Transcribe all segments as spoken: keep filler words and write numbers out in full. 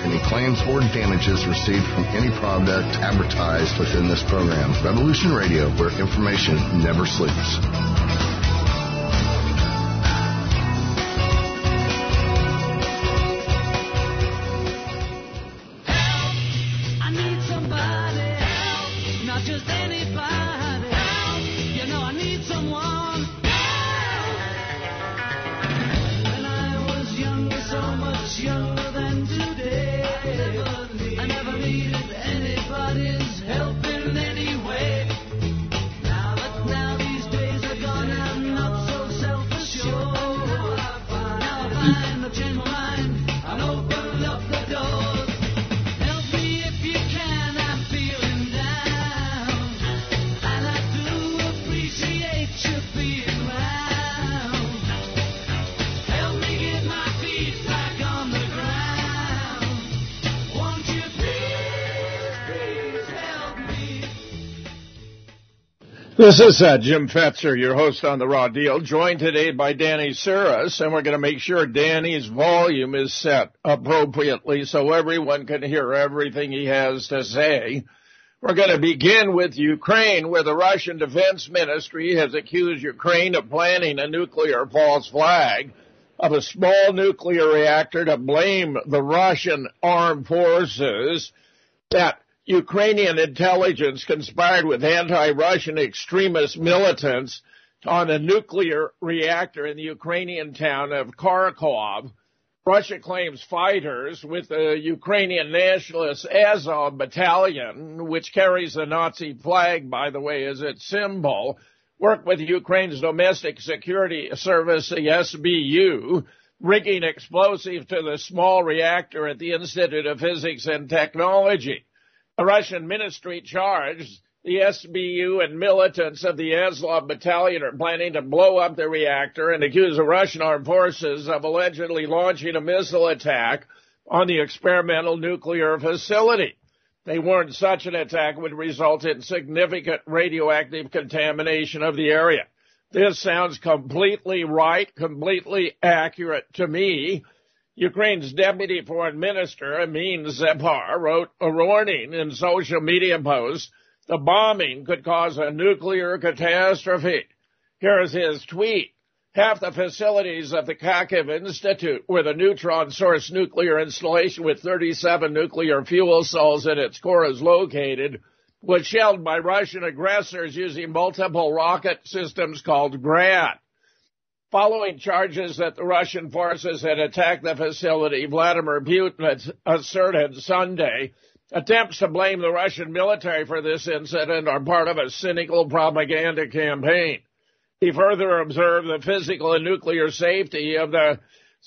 any claims or damages received from any product advertised within this program. Revolution Radio, where information never sleeps. This is uh, Jim Fetzer, your host on The Raw Deal, joined today by Danny Suris, and we're going to make sure Danny's volume is set appropriately so everyone can hear everything he has to say. We're going to begin with Ukraine, where the Russian Defense Ministry has accused Ukraine of planning a nuclear false flag of a small nuclear reactor to blame the Russian armed forces. That Ukrainian intelligence conspired with anti-Russian extremist militants on a nuclear reactor in the Ukrainian town of Kharkov. Russia claims fighters with the Ukrainian nationalist Azov battalion, which carries the Nazi flag, by the way, as its symbol, work with Ukraine's domestic security service, the S B U, rigging explosives to the small reactor at the Institute of Physics and Technology. The Russian ministry charged the S B U and militants of the Azov battalion are planning to blow up the reactor and accuse the Russian armed forces of allegedly launching a missile attack on the experimental nuclear facility. They warned such an attack would result in significant radioactive contamination of the area. This sounds completely right, completely accurate to me. Ukraine's deputy foreign minister, Amin Zepar, wrote a warning in social media posts. The bombing could cause a nuclear catastrophe. Here's his tweet. Half the facilities of the Kharkiv Institute, where the neutron source nuclear installation with thirty-seven nuclear fuel cells at its core is located, was shelled by Russian aggressors using multiple rocket systems called Grad. Following charges that the Russian forces had attacked the facility, Vladimir Putin asserted Sunday attempts to blame the Russian military for this incident are part of a cynical propaganda campaign. He further observed the physical and nuclear safety of the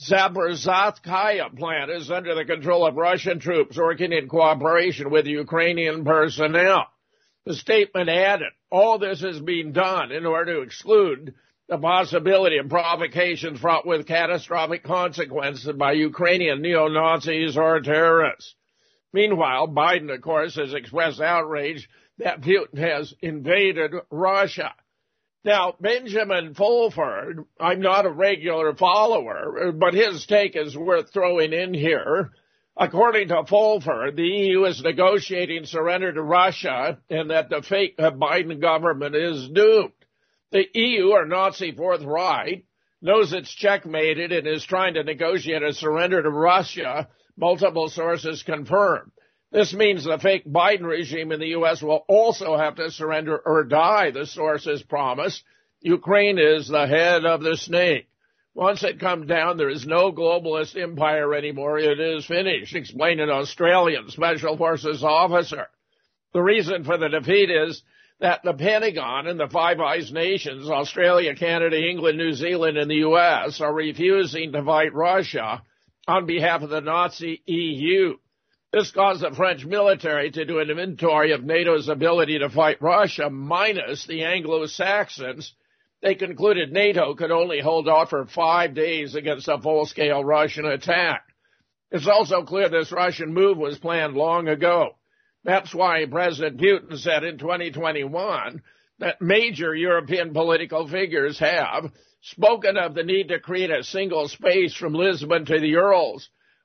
Zaporizhzhia plant is under the control of Russian troops working in cooperation with Ukrainian personnel. The statement added, all this is being done in order to exclude the possibility of provocations fraught with catastrophic consequences by Ukrainian neo-Nazis or terrorists. Meanwhile, Biden, of course, has expressed outrage that Putin has invaded Russia. Now, Benjamin Fulford, I'm not a regular follower, but his take is worth throwing in here. According to Fulford, the E U is negotiating surrender to Russia and that the fake Biden government is doomed. The E U, or Nazi Fourth Reich, knows it's checkmated and is trying to negotiate a surrender to Russia, multiple sources confirm. This means the fake Biden regime in the U S will also have to surrender or die, the sources promise. Ukraine is the head of the snake. Once it comes down, there is no globalist empire anymore. It is finished, explained an Australian Special Forces officer. The reason for the defeat is that the Pentagon and the Five Eyes nations, Australia, Canada, England, New Zealand, and the U S, are refusing to fight Russia on behalf of the Nazi E U. This caused the French military to do an inventory of NATO's ability to fight Russia minus the Anglo-Saxons. They concluded NATO could only hold off for five days against a full-scale Russian attack. It's also clear this Russian move was planned long ago. That's why President Putin said in twenty twenty-one that major European political figures have spoken of the need to create a single space from Lisbon to the Urals,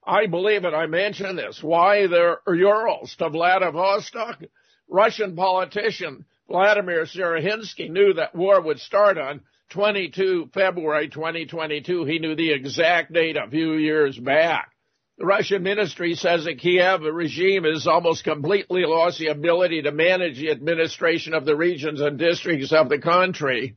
I believe it. I mentioned this. Why the Urals to Vladivostok? Russian politician Vladimir Zhirinsky knew that war would start on twenty-second February twenty twenty-two. He knew the exact date a few years back. The Russian ministry says the Kiev regime has almost completely lost the ability to manage the administration of the regions and districts of the country.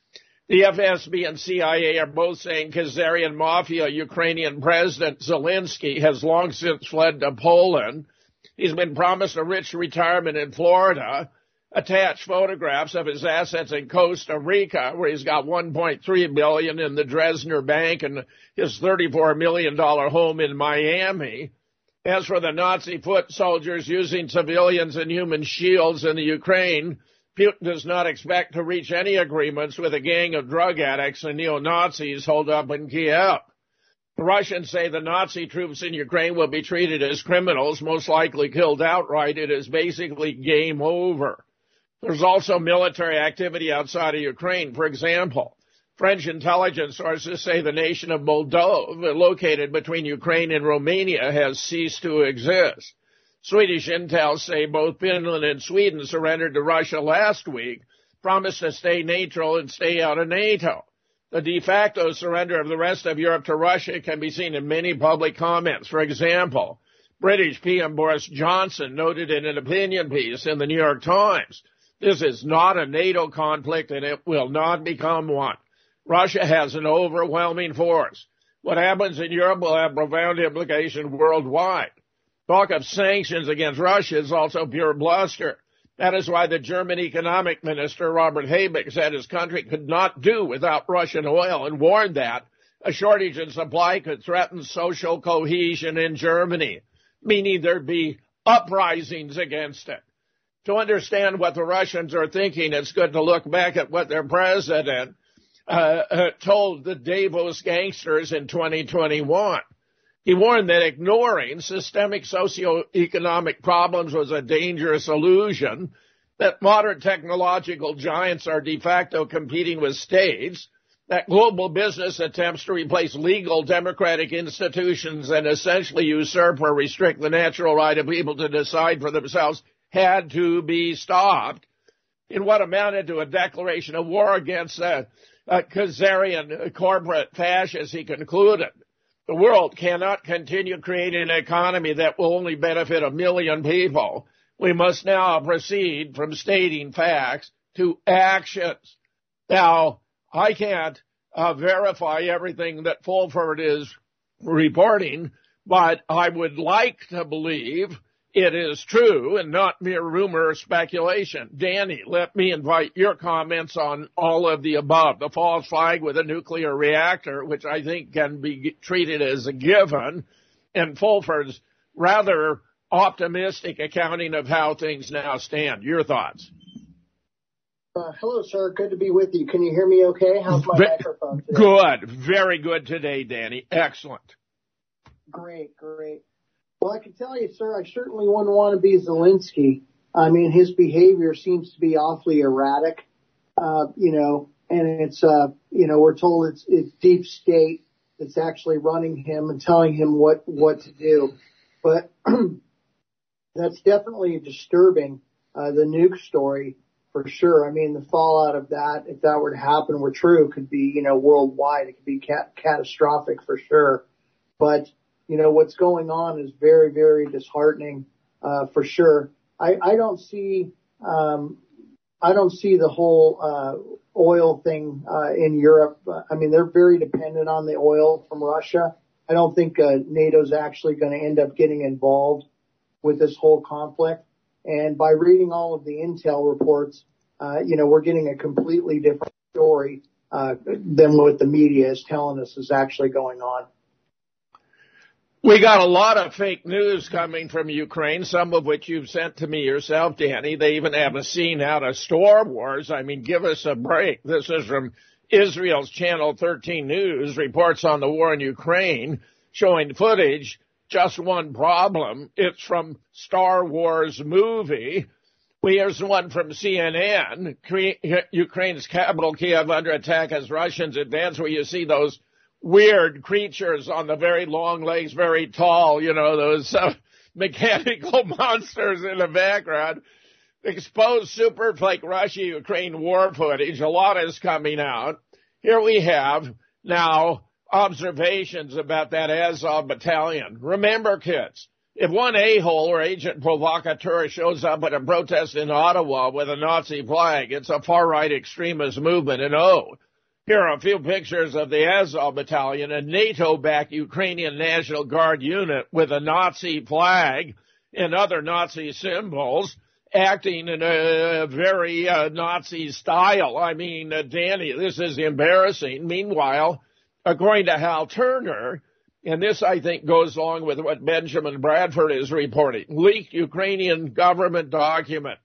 The F S B and C I A are both saying Khazarian mafia Ukrainian President Zelensky has long since fled to Poland. He's been promised a rich retirement in Florida, attached photographs of his assets in Costa Rica, where he's got one point three billion dollars in the Dresdner Bank and his thirty-four million dollars home in Miami. As for the Nazi foot soldiers using civilians and human shields in the Ukraine, Putin does not expect to reach any agreements with a gang of drug addicts and neo-Nazis holed up in Kiev. The Russians say the Nazi troops in Ukraine will be treated as criminals, most likely killed outright. It is basically game over. There's also military activity outside of Ukraine. For example, French intelligence sources say the nation of Moldova, located between Ukraine and Romania, has ceased to exist. Swedish intel say both Finland and Sweden surrendered to Russia last week, promised to stay neutral and stay out of NATO. The de facto surrender of the rest of Europe to Russia can be seen in many public comments. For example, British P M Boris Johnson noted in an opinion piece in the New York Times, this is not a NATO conflict and it will not become one. Russia has an overwhelming force. What happens in Europe will have profound implications worldwide. Talk of sanctions against Russia is also pure bluster. That is why the German economic minister, Robert Habeck, said his country could not do without Russian oil and warned that a shortage in supply could threaten social cohesion in Germany, meaning there'd be uprisings against it. To understand what the Russians are thinking, it's good to look back at what their president uh, uh, told the Davos gangsters in twenty twenty-one. He warned that ignoring systemic socioeconomic problems was a dangerous illusion, that modern technological giants are de facto competing with states, that global business attempts to replace legal democratic institutions and essentially usurp or restrict the natural right of people to decide for themselves had to be stopped in what amounted to a declaration of war against the uh, Khazarian corporate fascists, he concluded. The world cannot continue creating an economy that will only benefit a million people. We must now proceed from stating facts to actions. Now, I can't uh, verify everything that Fulford is reporting, but I would like to believe it is true and not mere rumor or speculation. Danny, let me invite your comments on all of the above. The false flag with a nuclear reactor, which I think can be treated as a given, and Fulford's rather optimistic accounting of how things now stand. Your thoughts? Uh, hello, sir. Good to be with you. Can you hear me okay? How's my Ve- microphone today? Good. Very good today, Danny. Excellent. Great, great. Well, I can tell you, sir, I certainly wouldn't want to be Zelensky. I mean, his behavior seems to be awfully erratic, uh, you know, and it's, uh, you know, we're told it's, it's deep state that's actually running him and telling him what, what to do. But that's definitely disturbing, uh, the nuke story for sure. I mean, the fallout of that, if that were to happen, were true, could be, you know, worldwide. It could be cat- catastrophic for sure. But, you know, what's going on is very, very disheartening, uh, for sure. I, I don't see, um, I don't see the whole, uh, oil thing, uh, in Europe. I mean, they're very dependent on the oil from Russia. I don't think, uh, NATO's actually going to end up getting involved with this whole conflict. And by reading all of the intel reports, uh, you know, we're getting a completely different story, uh, than what the media is telling us is actually going on. We got a lot of fake news coming from Ukraine, some of which you've sent to me yourself, Danny. They even have a scene out of Star Wars. I mean, give us a break. This is from Israel's Channel thirteen News, reports on the war in Ukraine, showing footage. Just one problem. It's from Star Wars movie. Here's one from C N N. Ukraine's capital, Kiev, under attack as Russians advance, where you see those weird creatures on the very long legs, very tall, you know, those uh, mechanical monsters in the background. Exposed super fake Russia-Ukraine war footage. A lot is coming out. Here we have now observations about that Azov battalion. Remember, kids, if one a-hole or agent provocateur shows up at a protest in Ottawa with a Nazi flag, it's a far-right extremist movement. And oh, here are a few pictures of the Azov battalion, a NATO-backed Ukrainian National Guard unit with a Nazi flag and other Nazi symbols, acting in a very uh, Nazi style. I mean, uh, Danny, this is embarrassing. Meanwhile, according to Hal Turner, and this, I think, goes along with what Benjamin Bradford is reporting, leaked Ukrainian government document.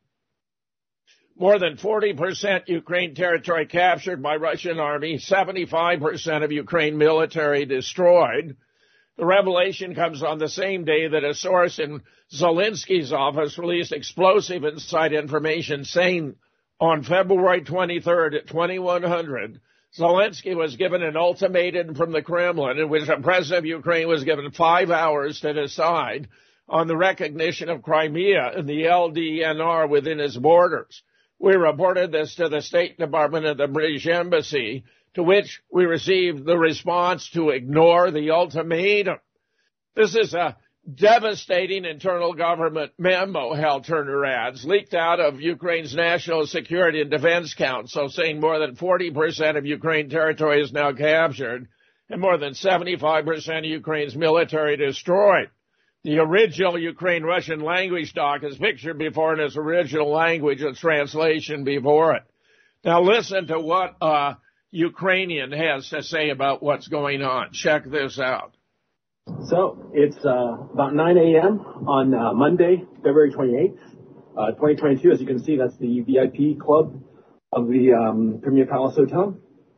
More than forty percent Ukraine territory captured by Russian army, seventy-five percent of Ukraine military destroyed. The revelation comes on the same day that a source in Zelensky's office released explosive inside information saying on February twenty-third at twenty-one hundred, Zelensky was given an ultimatum from the Kremlin in which the president of Ukraine was given five hours to decide on the recognition of Crimea and the L D N R within his borders. We reported this to the State Department and the British Embassy, to which we received the response to ignore the ultimatum. This is a devastating internal government memo, Hal Turner adds, leaked out of Ukraine's National Security and Defense Council, saying more than forty percent of Ukraine territory is now captured and more than seventy-five percent of Ukraine's military destroyed. The original Ukraine-Russian language doc is pictured before in its original language, its translation before it. Now listen to what uh, Ukrainian has to say about what's going on. Check this out. So it's uh, about nine a.m. on uh, Monday, February twenty-eighth, uh, twenty twenty-two. As you can see, that's the V I P club of the um, Premier Palace Hotel.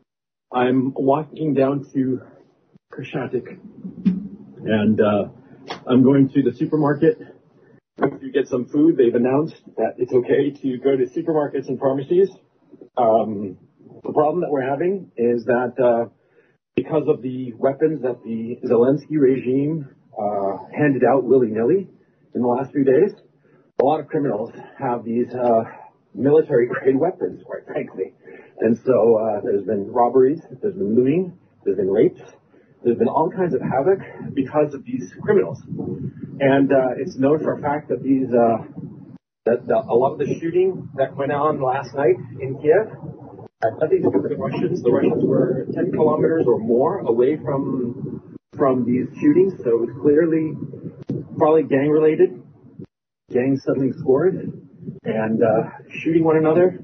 I'm walking down to Krashatik, and uh, I'm going to the supermarket to get some food. They've announced that it's okay to go to supermarkets and pharmacies. Um, the problem that we're having is that uh, because of the weapons that the Zelensky regime uh, handed out willy-nilly in the last few days, a lot of criminals have these uh, military-grade weapons, quite frankly. And so uh, there's been robberies, there's been looting, there's been rapes, there's been all kinds of havoc because of these criminals. And uh, it's known for a fact that these, uh, that the, a lot of the shooting that went on last night in Kiev had nothing to do with the Russians. The Russians were ten kilometers or more away from from these shootings, so it was clearly probably gang-related. Gangs settling scores and uh, shooting one another.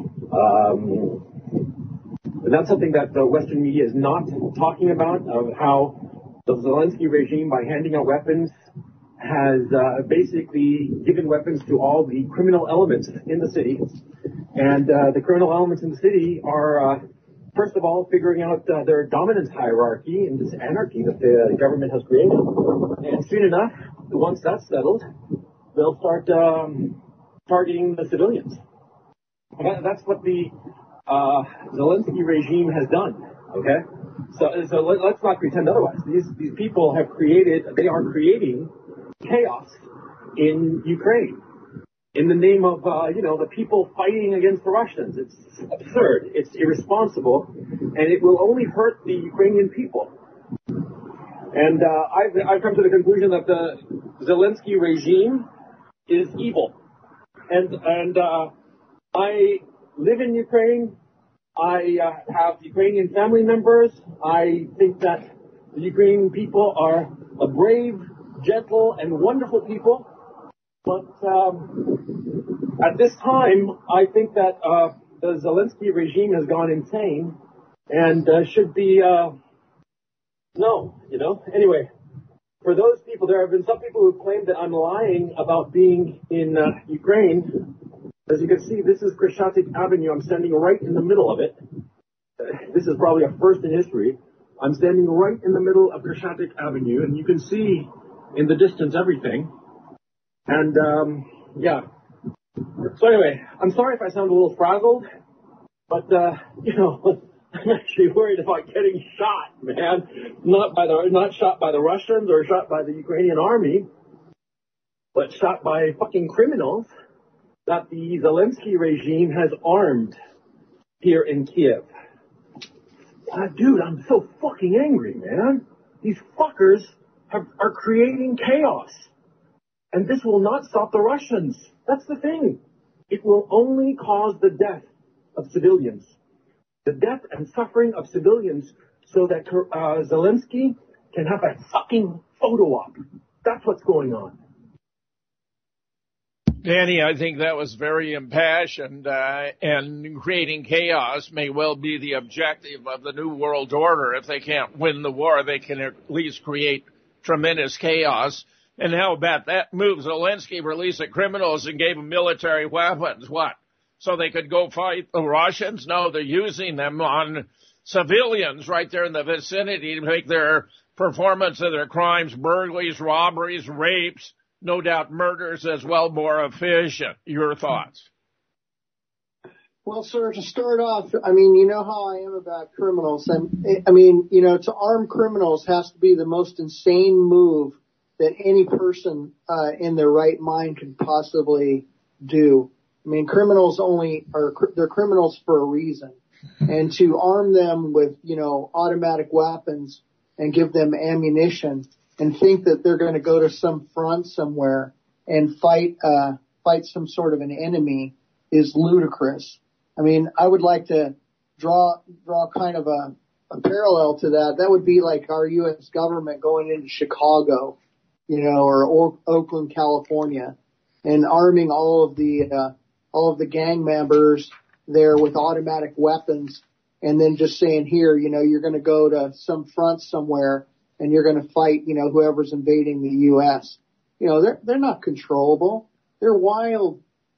Um, and that's something that the Western media is not talking about, of how the Zelensky regime, by handing out weapons, has uh, basically given weapons to all the criminal elements in the city. And uh, the criminal elements in the city are, uh, first of all, figuring out uh, their dominance hierarchy and this anarchy that the government has created. And soon enough, once that's settled, they'll start um, targeting the civilians. And that's what the uh, Zelensky regime has done, okay? So, so let, let's not pretend otherwise. These, these people have created, they are creating chaos in Ukraine in the name of, uh, you know, the people fighting against the Russians. It's absurd. It's irresponsible. And it will only hurt the Ukrainian people. And uh, I've, I've come to the conclusion that the Zelensky regime is evil. And, and uh, I live in Ukraine. I uh, have Ukrainian family members. I think that the Ukrainian people are a brave, gentle, and wonderful people. But um, at this time, I think that uh, the Zelensky regime has gone insane and uh, should be, uh, no, you know. Anyway, for those people, there have been some people who claim that I'm lying about being in uh, Ukraine. As you can see, this is Krashatik Avenue. I'm standing right in the middle of it. This is probably a first in history. I'm standing right in the middle of Krashatik Avenue, and you can see in the distance everything. And, um, yeah. So anyway, I'm sorry if I sound a little frazzled, but, uh, you know, I'm actually worried about getting shot, man. Not by the, not shot by the Russians or shot by the Ukrainian army, but shot by fucking criminals that the Zelensky regime has armed here in Kiev. Uh, dude, I'm so fucking angry, man. These fuckers have, are creating chaos. And this will not stop the Russians. That's the thing. It will only cause the death of civilians. The death and suffering of civilians so that uh, Zelensky can have a fucking photo op. That's what's going on. Danny, I think that was very impassioned, uh, and creating chaos may well be the objective of the New World Order. If they can't win the war, they can at least create tremendous chaos. And how about that move? Zelensky released the criminals and gave them military weapons. What? So they could go fight the Russians? No, they're using them on civilians right there in the vicinity to make their performance of their crimes, burglaries, robberies, rapes, no doubt murders as well, more efficient. Your thoughts? Well, sir, to start off, I mean, you know how I am about criminals. And I mean, you know, to arm criminals has to be the most insane move that any person uh, in their right mind could possibly do. I mean, criminals only are, they're criminals for a reason. And to arm them with, you know, automatic weapons and give them ammunition and think that they're going to go to some front somewhere and fight, uh, fight some sort of an enemy is ludicrous. I mean, I would like to draw, draw kind of a, a parallel to that. That would be like our U S government going into Chicago, you know, or, or Oakland, California, and arming all of the, uh, all of the gang members there with automatic weapons, and then just saying, here, you know, you're going to go to some front somewhere and you're going to fight, you know, whoever's invading the U S. You know, they're, they're not controllable. They're wild,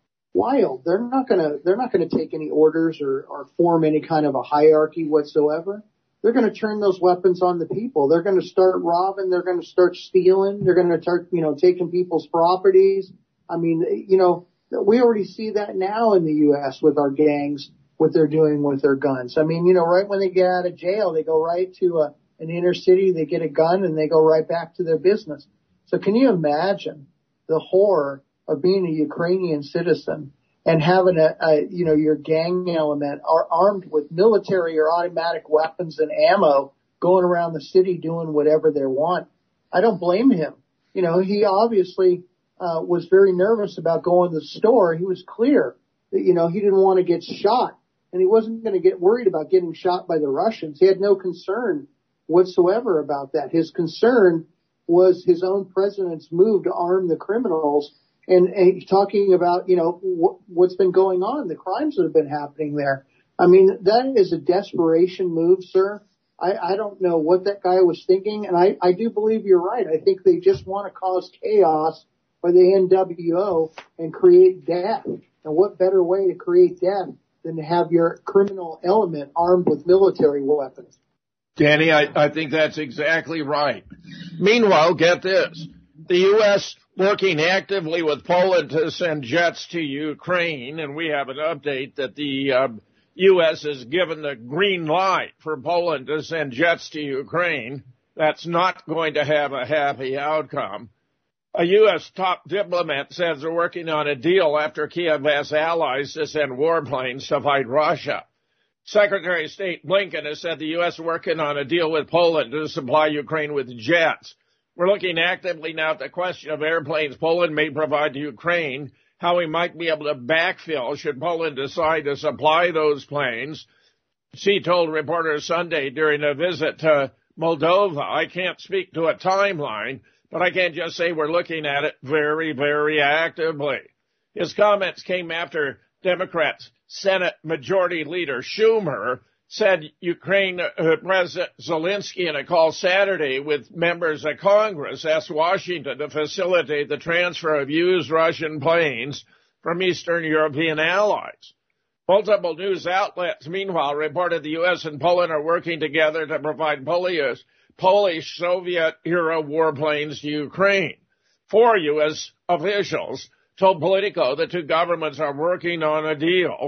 wild. They're not going to, they're not going to take any orders or, or form any kind of a hierarchy whatsoever. They're going to turn those weapons on the people. They're going to start robbing. They're going to start stealing. They're going to start, you know, taking people's properties. I mean, you know, we already see that now in the U S with our gangs, what they're doing with their guns. I mean, you know, right when they get out of jail, they go right to a, an inner city, they get a gun, and they go right back to their business. So can you imagine the horror of being a Ukrainian citizen and having a, a you know, your gang element are armed with military or automatic weapons and ammo going around the city doing whatever they want? I don't blame him. You know, he obviously uh, was very nervous about going to the store. He was clear that, you know, he didn't want to get shot, and he wasn't going to get worried about getting shot by the Russians. He had no concern whatsoever about that. His concern was his own president's move to arm the criminals, and, and talking about, you know, wh- what's been going on, the crimes that have been happening there. I mean, that is a desperation move, sir. I, I don't know what that guy was thinking, and I, I do believe you're right. I think they just want to cause chaos by the N W O and create death. And what better way to create death than to have your criminal element armed with military weapons? Danny, I, I think that's exactly right. Meanwhile, get this. The U S working actively with Poland to send jets to Ukraine, and we have an update that the uh, U S has given the green light for Poland to send jets to Ukraine. That's not going to have a happy outcome. A U S top diplomat says they're working on a deal after Kiev asked allies to send warplanes to fight Russia. Secretary of State Blinken has said the U S is working on a deal with Poland to supply Ukraine with jets. We're looking actively now at the question of airplanes Poland may provide to Ukraine, how we might be able to backfill should Poland decide to supply those planes. She told reporters Sunday during a visit to Moldova, I can't speak to a timeline, but I can just say we're looking at it very, very actively. His comments came after Democrats Senate Majority Leader Schumer said Ukraine uh, President Zelensky in a call Saturday with members of Congress asked Washington to facilitate the transfer of used Russian planes from Eastern European allies. Multiple news outlets, meanwhile, reported the U S and Poland are working together to provide Polish, Polish Soviet-era warplanes to Ukraine. Four U S officials told Politico the two governments are working on a deal.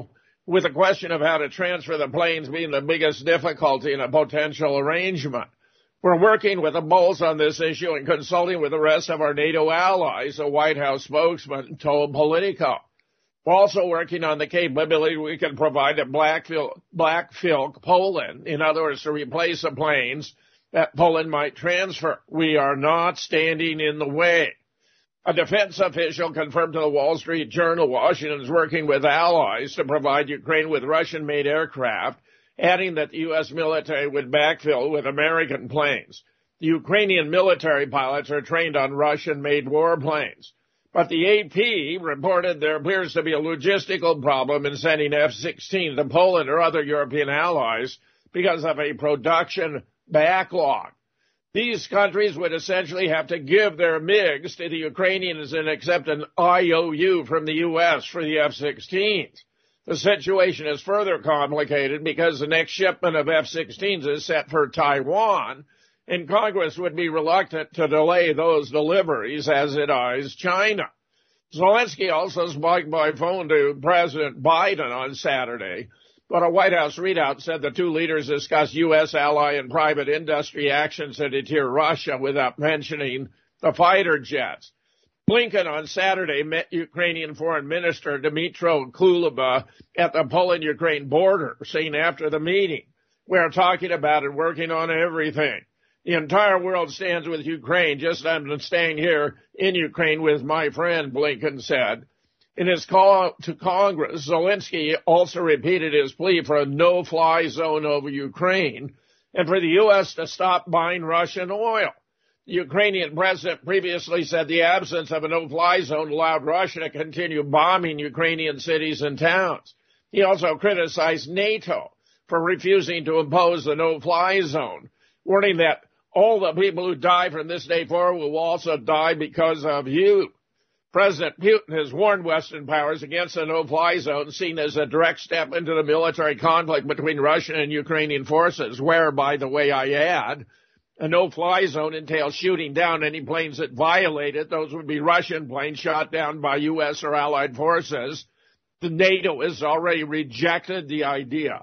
with the question of how to transfer the planes being the biggest difficulty in a potential arrangement. We're working with the Bulls on this issue and consulting with the rest of our NATO allies, a White House spokesman told Politico. We're also working on the capability we can provide at Blackfield, Blackfield, Poland, in other words, to replace the planes that Poland might transfer. We are not standing in the way. A defense official confirmed to the Wall Street Journal Washington is working with allies to provide Ukraine with Russian-made aircraft, adding that the U S military would backfill with American planes. The Ukrainian military pilots are trained on Russian-made warplanes. But the A P reported there appears to be a logistical problem in sending F sixteen to Poland or other European allies because of a production backlog. These countries would essentially have to give their MiGs to the Ukrainians and accept an I O U from the U S for the F sixteens. The situation is further complicated because the next shipment of F sixteens is set for Taiwan, and Congress would be reluctant to delay those deliveries as it eyes China. Zelensky also spoke by phone to President Biden on Saturday, but a White House readout said the two leaders discussed U S ally and private industry actions to deter Russia without mentioning the fighter jets. Blinken on Saturday met Ukrainian Foreign Minister Dmytro Kuleba at the Poland-Ukraine border, saying after the meeting, "We're talking about and working on everything. The entire world stands with Ukraine, just as I'm staying here in Ukraine with my friend," Blinken said. In his call to Congress, Zelensky also repeated his plea for a no-fly zone over Ukraine and for the U S to stop buying Russian oil. The Ukrainian president previously said the absence of a no-fly zone allowed Russia to continue bombing Ukrainian cities and towns. He also criticized NATO for refusing to impose the no-fly zone, warning that all the people who die from this day forward will also die because of you. President Putin has warned Western powers against a no-fly zone, seen as a direct step into the military conflict between Russian and Ukrainian forces, where, by the way, I add, a no-fly zone entails shooting down any planes that violate it. Those would be Russian planes shot down by U S or allied forces. The NATO has already rejected the idea.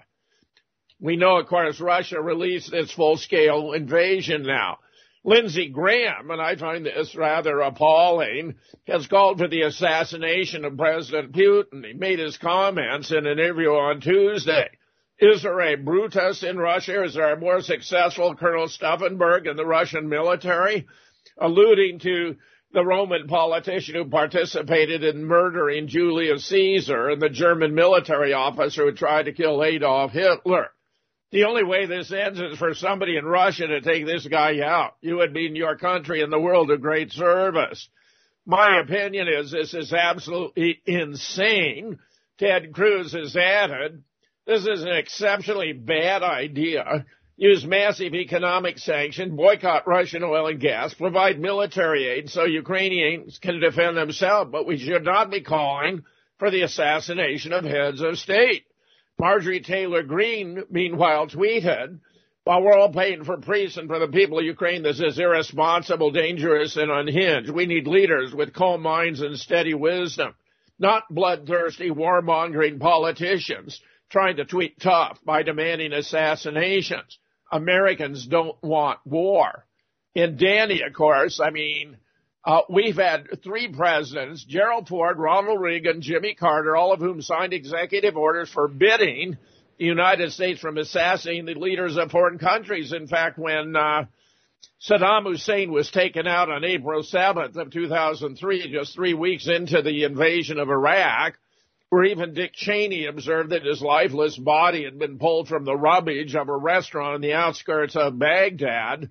We know, of course, Russia released its full-scale invasion now. Lindsey Graham, and I find this rather appalling, has called for the assassination of President Putin. He made his comments in an interview on Tuesday. Is there a Brutus in Russia? Is there a more successful Colonel Stauffenberg in the Russian military? Alluding to the Roman politician who participated in murdering Julius Caesar and the German military officer who tried to kill Adolf Hitler. The only way this ends is for somebody in Russia to take this guy out. You would be in your country and the world a great service. My opinion is this is absolutely insane. Ted Cruz has added, this is an exceptionally bad idea. Use massive economic sanctions, boycott Russian oil and gas, provide military aid so Ukrainians can defend themselves, but we should not be calling for the assassination of heads of state. Marjorie Taylor Greene, meanwhile, tweeted, while we're all paying for priests and for the people of Ukraine, this is irresponsible, dangerous, and unhinged. We need leaders with calm minds and steady wisdom, not bloodthirsty, warmongering politicians trying to tweet tough by demanding assassinations. Americans don't want war. And Danny, of course, I mean, uh, we've had three presidents, Gerald Ford, Ronald Reagan, Jimmy Carter, all of whom signed executive orders forbidding the United States from assassinating the leaders of foreign countries. In fact, when uh, Saddam Hussein was taken out on April seventh of two thousand three, just three weeks into the invasion of Iraq, where even Dick Cheney observed that his lifeless body had been pulled from the rubbish of a restaurant on the outskirts of Baghdad.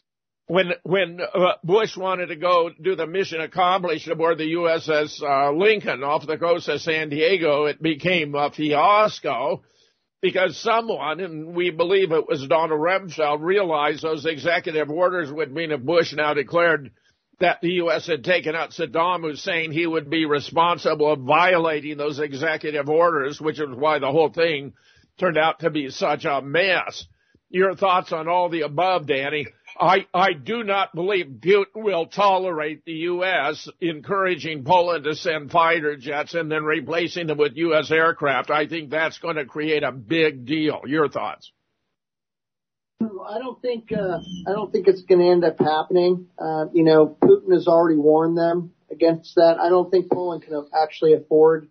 When when uh, Bush wanted to go do the mission accomplished aboard the U S S uh, Lincoln off the coast of San Diego, it became a fiasco because someone, and we believe it was Donald Rumsfeld, realized those executive orders would mean if Bush now declared that the U S had taken out Saddam Hussein, he would be responsible of violating those executive orders, which is why the whole thing turned out to be such a mess. your thoughts on all the above, Danny. I, I do not believe Putin will tolerate the U S encouraging Poland to send fighter jets and then replacing them with U S aircraft. I think that's going to create a big deal. Your thoughts? I don't think uh, I don't think it's going to end up happening. Uh, you know, Putin has already warned them against that. I don't think Poland can actually afford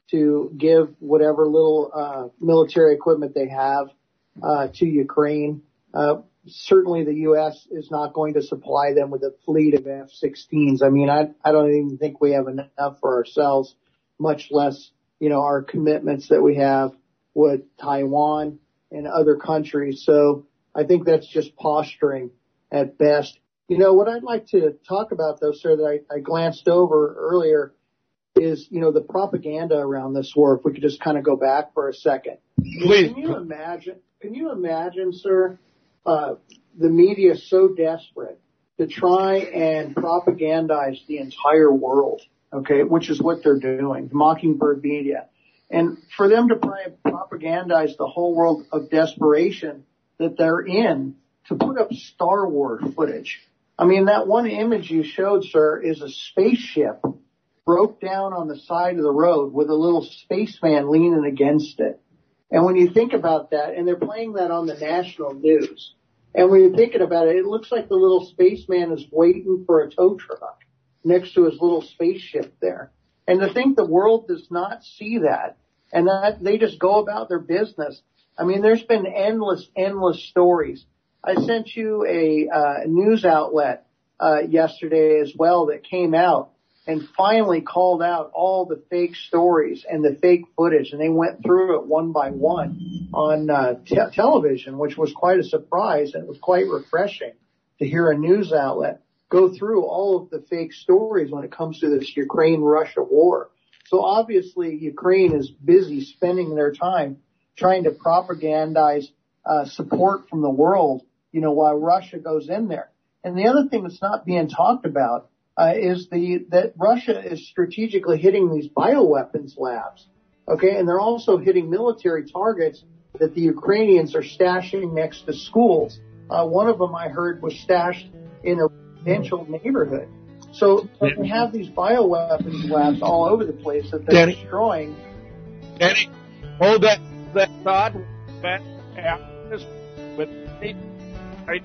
to give whatever little uh, military equipment they have uh, to Ukraine. Uh, certainly, the U S is not going to supply them with a fleet of F sixteens. I mean, I I don't even think we have enough for ourselves, much less you know our commitments that we have with Taiwan and other countries. So I think that's just posturing at best. You know, what I'd like to talk about, though, sir, that I, I glanced over earlier is, you know, the propaganda around this war. If we could just kind of go back for a second. Please. Can you imagine, can you imagine, sir, uh, the media so desperate to try and propagandize the entire world, okay, which is what they're doing, the Mockingbird media. And for them to propagandize the whole world of desperation that they're in to put up Star Wars footage. I mean, that one image you showed, sir, is a spaceship broke down on the side of the road with a little spaceman leaning against it. And when you think about that, and they're playing that on the national news, and when you're thinking about it, it looks like the little spaceman is waiting for a tow truck next to his little spaceship there. And to think the world does not see that, and that they just go about their business. I mean, there's been endless, endless stories. I sent you a uh, news outlet uh, yesterday as well that came out and finally called out all the fake stories and the fake footage, and they went through it one by one on uh, te- television, which was quite a surprise, and it was quite refreshing to hear a news outlet go through all of the fake stories when it comes to this Ukraine-Russia war. So obviously Ukraine is busy spending their time trying to propagandize uh, support from the world, you know, while Russia goes in there. And the other thing that's not being talked about uh, is the that Russia is strategically hitting these bioweapons labs, okay? And they're also hitting military targets that the Ukrainians are stashing next to schools. Uh, one of them I heard was stashed in a residential neighborhood. So they have these bioweapons labs all over the place that they're Danny, destroying. Danny, hold that. That thought that happens with me, right?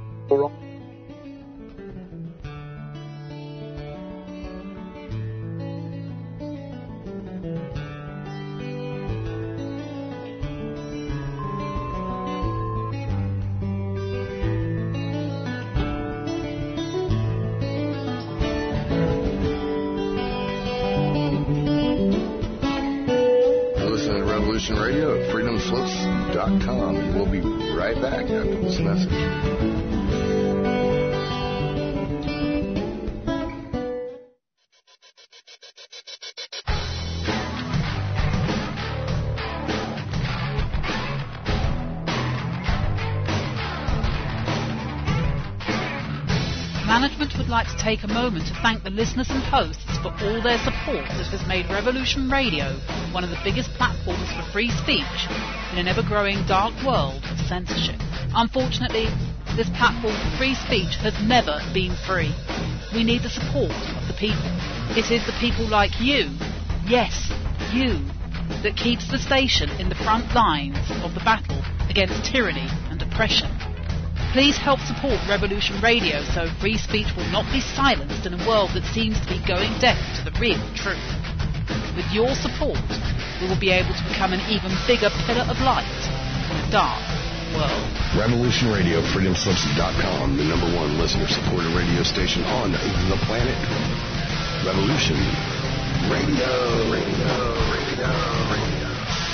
Radio at freedom slips dot com. And we'll be right back after this message. Management would like to take a moment to thank the listeners and hosts for all their support that has made Revolution Radio one of the biggest platforms for free speech in an ever-growing dark world of censorship. Unfortunately, this platform for free speech has never been free. We need the support of the people. It is the people like you, yes, you, that keeps the station in the front lines of the battle against tyranny and oppression. Please help support Revolution Radio so free speech will not be silenced in a world that seems to be going deaf to the real truth. With your support, we will be able to become an even bigger pillar of light in a dark world. Revolution Radio, freedom slips dot com, the number one listener-supported radio station on the planet. Revolution Radio, Radio, Radio, Radio.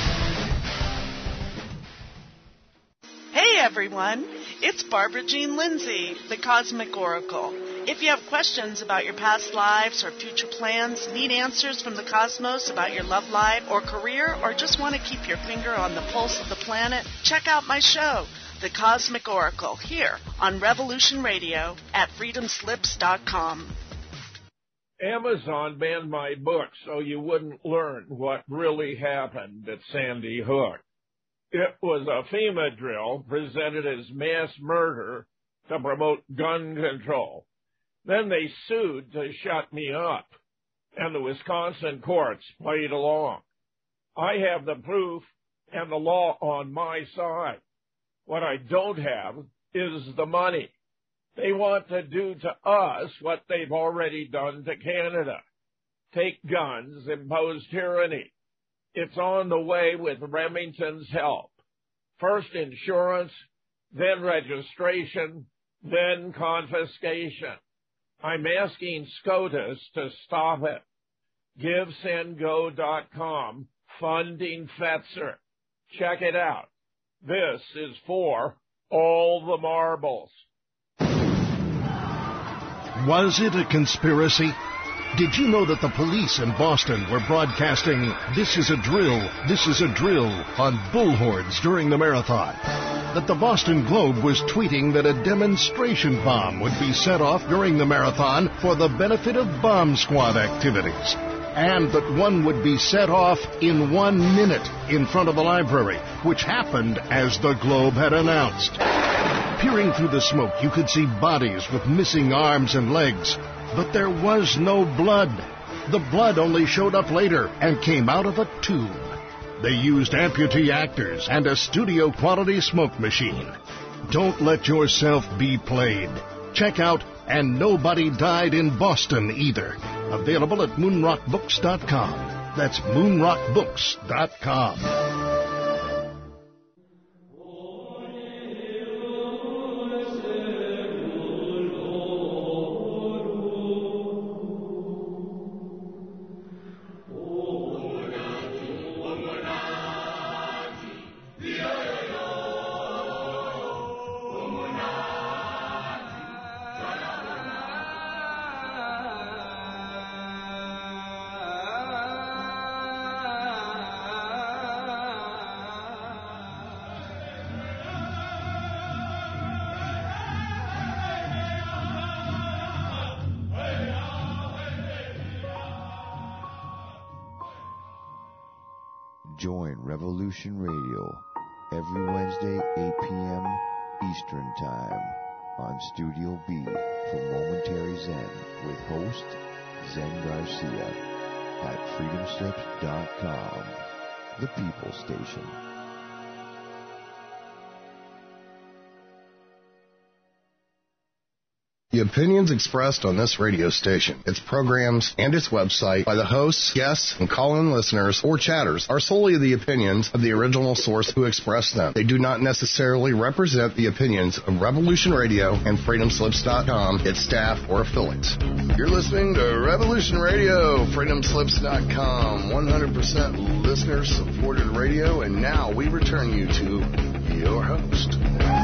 Hey everyone, it's Barbara Jean Lindsay, the Cosmic Oracle. If you have questions about your past lives or future plans, need answers from the cosmos about your love life or career, or just want to keep your finger on the pulse of the planet, check out my show, The Cosmic Oracle, here on Revolution Radio at freedom slips dot com. Amazon banned my book so you wouldn't learn what really happened at Sandy Hook. It was a FEMA drill presented as mass murder to promote gun control. Then they sued to shut me up, and the Wisconsin courts played along. I have the proof and the law on my side. What I don't have is the money. They want to do to us what they've already done to Canada. Take guns, impose tyranny. It's on the way with Remington's help. First insurance, then registration, then confiscation. I'm asking SCOTUS to stop it. Give Send Go dot com, funding Fetzer. Check it out. This is for all the marbles. Was it a conspiracy? Did you know that the police in Boston were broadcasting, "This is a drill, this is a drill," on bullhorns during the marathon? That the Boston Globe was tweeting that a demonstration bomb would be set off during the marathon for the benefit of bomb squad activities? And that one would be set off in one minute in front of the library, which happened as the Globe had announced. Peering through the smoke, you could see bodies with missing arms and legs. But there was no blood. The blood only showed up later and came out of a tube. They used amputee actors and a studio-quality smoke machine. Don't let yourself be played. Check out And Nobody Died in Boston Either. Available at moonrock books dot com. That's moonrock books dot com. Join Revolution Radio every Wednesday, eight p.m. Eastern Time on Studio B for Momentary Zen with host Zen Garcia at freedom slips dot com, the People Station. The opinions expressed on this radio station, its programs, and its website by the hosts, guests, and call-in listeners or chatters are solely the opinions of the original source who expressed them. They do not necessarily represent the opinions of Revolution Radio and freedom slips dot com, its staff, or affiliates. You're listening to Revolution Radio, freedom slips dot com, one hundred percent listener-supported radio, and now we return you to your host.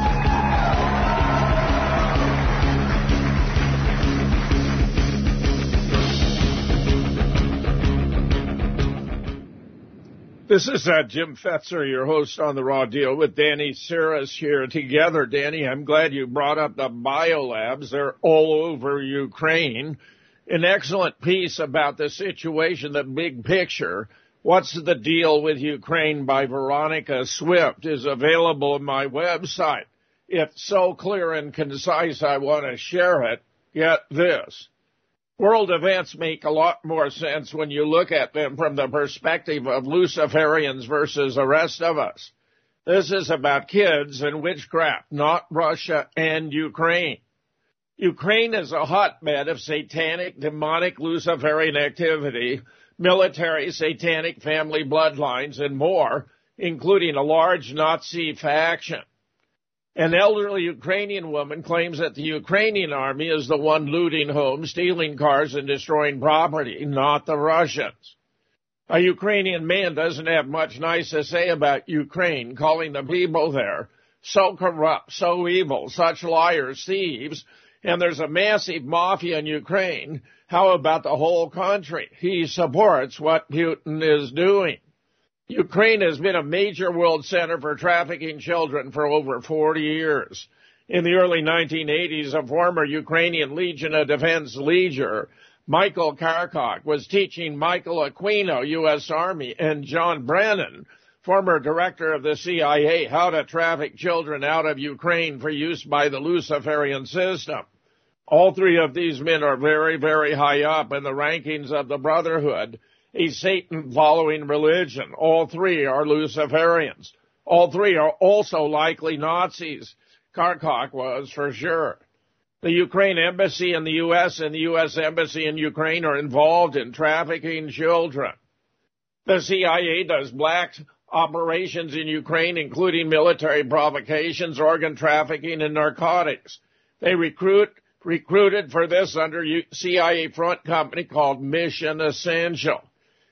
This is uh, Jim Fetzer, your host on The Raw Deal, with Danny Saras here together. Danny, I'm glad you brought up the biolabs. They're all over Ukraine. An excellent piece about the situation, the big picture. What's the Deal with Ukraine by Veronica Swift is available on my website. It's so clear and concise, I want to share it. Get this. World events make a lot more sense when you look at them from the perspective of Luciferians versus the rest of us. This is about kids and witchcraft, not Russia and Ukraine. Ukraine is a hotbed of satanic, demonic Luciferian activity, military, satanic family bloodlines, and more, including a large Nazi faction. An elderly Ukrainian woman claims that the Ukrainian army is the one looting homes, stealing cars, and destroying property, not the Russians. A Ukrainian man doesn't have much nice to say about Ukraine, calling the people there so corrupt, so evil, such liars, thieves, and there's a massive mafia in Ukraine. How about the whole country? He supports what Putin is doing. Ukraine has been a major world center for trafficking children for over forty years. In the early nineteen eighties, a former Ukrainian Legion of Defense leader, Michael Karkok, was teaching Michael Aquino, U S Army, and John Brennan, former director of the C I A, how to traffic children out of Ukraine for use by the Luciferian system. All three of these men are very, very high up in the rankings of the Brotherhood, a Satan-following religion. All three are Luciferians. All three are also likely Nazis. Karkok was for sure. The Ukraine embassy in the U S and the U S embassy in Ukraine are involved in trafficking children. The C I A does black operations in Ukraine, including military provocations, organ trafficking, and narcotics. They recruit recruited for this under C I A front company called Mission Essential.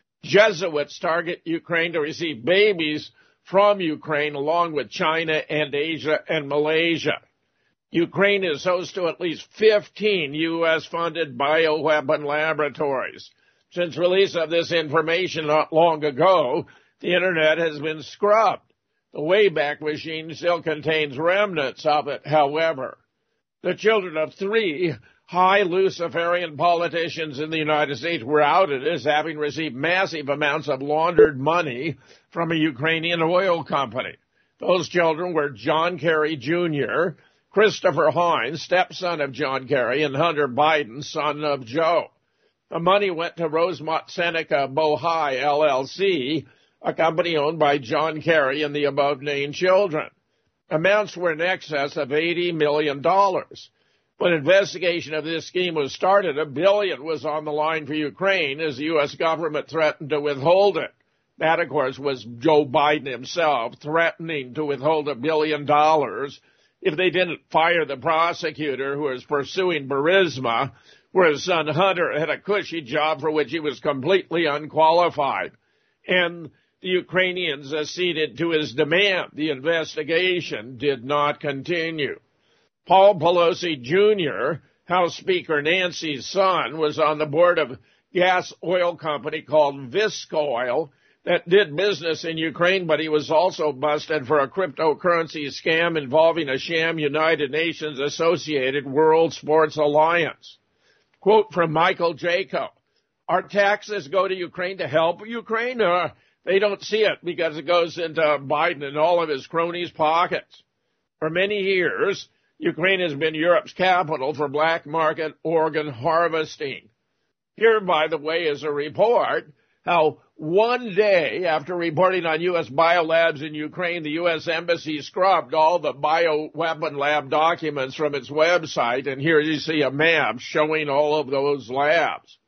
Jesuits target Ukraine to receive babies from Ukraine, along with China and Asia and Malaysia. Ukraine is host to at least fifteen U S-funded bioweapon laboratories. Since release of this information not long ago, the Internet has been scrubbed. The Wayback Machine still contains remnants of it, however. The children of three high Luciferian politicians in the United States were outed as having received massive amounts of laundered money from a Ukrainian oil company. Those children were John Kerry Junior, Christopher Hines, stepson of John Kerry, and Hunter Biden, son of Joe. The money went to Rosemont Seneca Bohai, L L C, a company owned by John Kerry and the above-named children. Amounts were in excess of eighty million dollars. When investigation of this scheme was started, a billion was on the line for Ukraine as the U S government threatened to withhold it. That, of course, was Joe Biden himself threatening to withhold a billion dollars if they didn't fire the prosecutor who was pursuing Burisma, where his son Hunter had a cushy job for which he was completely unqualified. And the Ukrainians acceded to his demand. The investigation did not continue. Paul Pelosi Junior, House Speaker Nancy's son, was on the board of gas oil company called Viscoil that did business in Ukraine, but he was also busted for a cryptocurrency scam involving a sham United Nations associated World Sports Alliance. Quote from Michael Jaco, our taxes go to Ukraine to help Ukraine? Uh, they don't see it because it goes into Biden and all of his cronies' pockets. For many years, Ukraine has been Europe's capital for black market organ harvesting. Here, by the way, is a report how one day after reporting on U S biolabs in Ukraine, the U S Embassy scrubbed all the bioweapon lab documents from its website, and here you see a map showing all of those labs.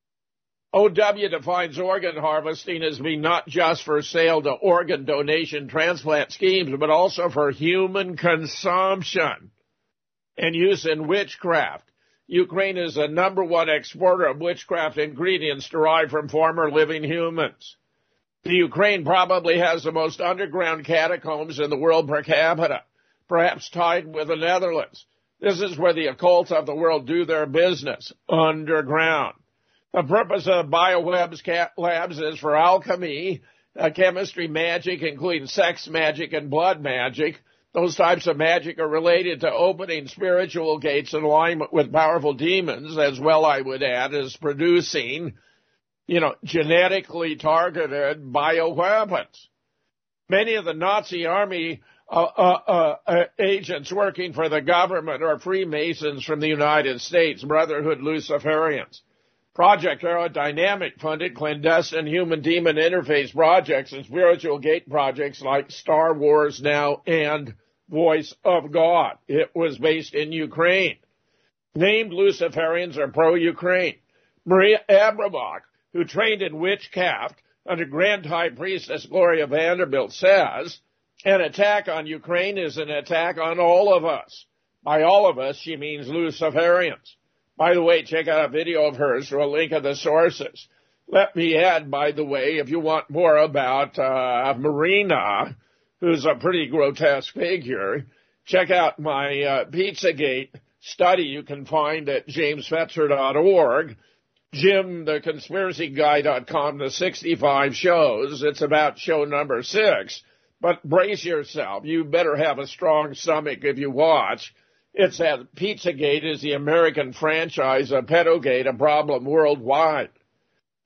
O W defines organ harvesting as being not just for sale to organ donation transplant schemes, but also for human consumption and use in witchcraft. Ukraine is the number one exporter of witchcraft ingredients derived from former living humans. The Ukraine probably has the most underground catacombs in the world per capita, perhaps tied with the Netherlands. This is where the occults of the world do their business, underground. The purpose of biowebs labs is for alchemy, uh, chemistry, magic, including sex magic and blood magic. Those types of magic are related to opening spiritual gates in alignment with powerful demons, as well, I would add, as producing, you know, genetically targeted bioweapons. Many of the Nazi army uh, uh, uh, agents working for the government are Freemasons from the United States, Brotherhood Luciferians. Project Aerodynamic funded clandestine human-demon interface projects and spiritual gate projects like Star Wars Now and Voice of God. It was based in Ukraine. Named Luciferians are pro-Ukraine. Maria Abramoff, who trained in witchcraft under Grand High Priestess Gloria Vanderbilt, says, an attack on Ukraine is an attack on all of us. By all of us, she means Luciferians. By the way, check out a video of hers through a link of the sources. Let me add, by the way, if you want more about uh, Marina, who's a pretty grotesque figure, check out my uh, Pizzagate study you can find at james fetzer dot org, jim the conspiracy guy dot com, the sixty-five shows. It's about show number six. But brace yourself. You better have a strong stomach if you watch. It says Pizzagate is the American franchise of Pedogate, a problem worldwide.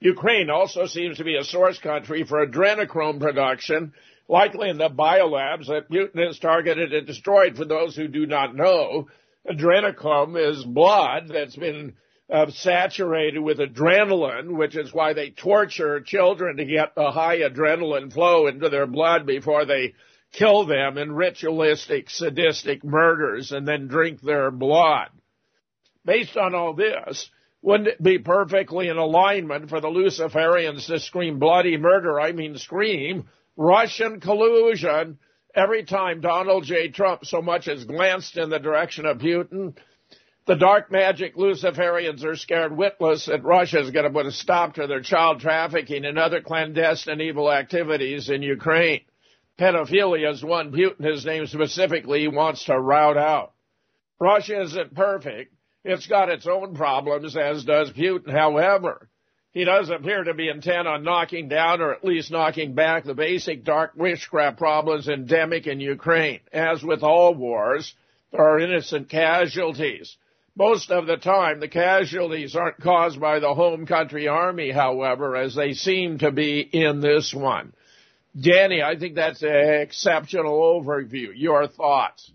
Ukraine also seems to be a source country for adrenochrome production, likely in the biolabs that Putin has targeted and destroyed. For those who do not know, adrenochrome is blood that's been uh, saturated with adrenaline, which is why they torture children to get the high adrenaline flow into their blood before they kill them in ritualistic, sadistic murders and then drink their blood. Based on all this, wouldn't it be perfectly in alignment for the Luciferians to scream bloody murder, I mean scream Russian collusion, every time Donald J. Trump so much as glanced in the direction of Putin? The dark magic Luciferians are scared witless that Russia is going to put a stop to their child trafficking and other clandestine evil activities in Ukraine. Pedophilia is one Putin has named specifically he wants to rout out. Russia isn't perfect. It's got its own problems, as does Putin. However, he does appear to be intent on knocking down or at least knocking back the basic dark witchcraft problems endemic in Ukraine. As with all wars, there are innocent casualties. Most of the time, the casualties aren't caused by the home country army, however, as they seem to be in this one. Danny, I think that's an exceptional overview. Your thoughts?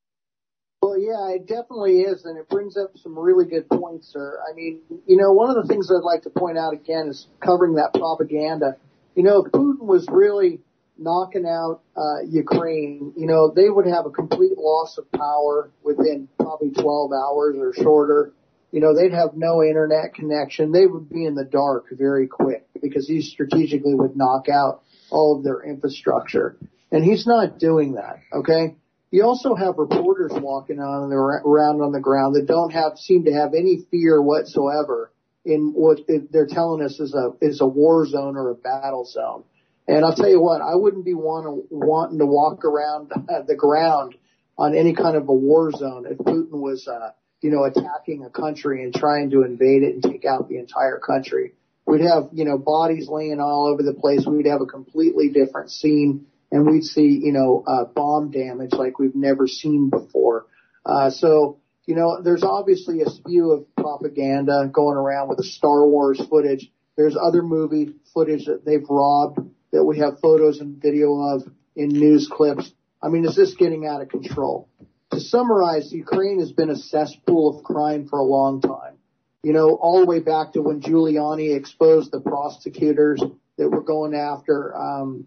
Well, yeah, it definitely is, and it brings up some really good points, sir. I mean, you know, one of the things I'd like to point out again is covering that propaganda. You know, if Putin was really knocking out uh, Ukraine, you know, they would have a complete loss of power within probably twelve hours or shorter. You know, they'd have no internet connection. They would be in the dark very quick because he strategically would knock out all of their infrastructure. And he's not doing that, okay? You also have reporters walking on the, around on the ground that don't have seem to have any fear whatsoever in what they're telling us is a is a war zone or a battle zone. And I'll tell you what, I wouldn't be want, wanting to walk around the ground on any kind of a war zone if Putin was, uh, you know, attacking a country and trying to invade it and take out the entire country. We'd have, you know, bodies laying all over the place. We'd have a completely different scene, and we'd see, you know, uh, bomb damage like we've never seen before. Uh, so, you know, there's obviously a spew of propaganda going around with the Star Wars footage. There's other movie footage that they've robbed that we have photos and video of in news clips. I mean, it's just getting out of control. To summarize, Ukraine has been a cesspool of crime for a long time. You know, all the way back to when Giuliani exposed the prosecutors that were going after, um,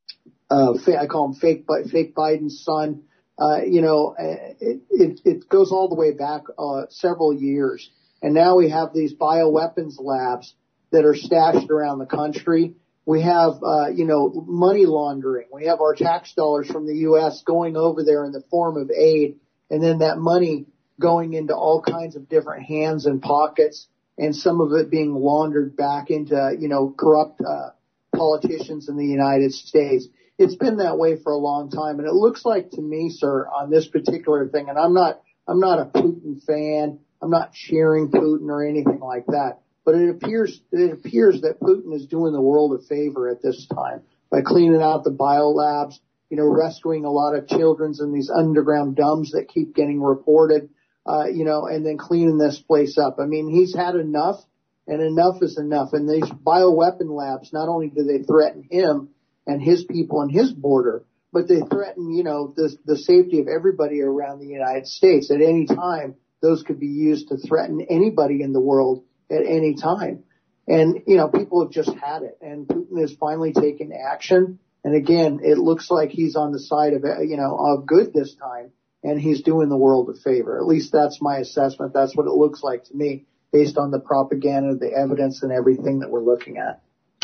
uh, I call him fake, fake Biden's son. Uh, you know, it, it, it goes all the way back, uh, several years. And now we have these bioweapons labs that are stashed around the country. We have, uh, you know, money laundering. We have our tax dollars from the U S going over there in the form of aid, and then that money going into all kinds of different hands and pockets, and some of it being laundered back into, you know, corrupt uh, politicians in the United States. It's been that way for a long time, and it looks like to me, sir, on this particular thing, and I'm not, I'm not a Putin fan. I'm not cheering Putin or anything like that. But it appears it appears that Putin is doing the world a favor at this time by cleaning out the biolabs, you know, rescuing a lot of children in these underground dumps that keep getting reported, uh, you know, and then cleaning this place up. I mean, he's had enough, and enough is enough. And these bioweapon labs, not only do they threaten him and his people and his border, but they threaten, you know, the, the safety of everybody around the United States. At any time, those could be used to threaten anybody in the world at any time. And, you know, people have just had it. And Putin has finally taken action. And again, it looks like he's on the side of, you know, of good this time. And he's doing the world a favor. At least that's my assessment. That's what it looks like to me based on the propaganda, the evidence, and everything that we're looking at.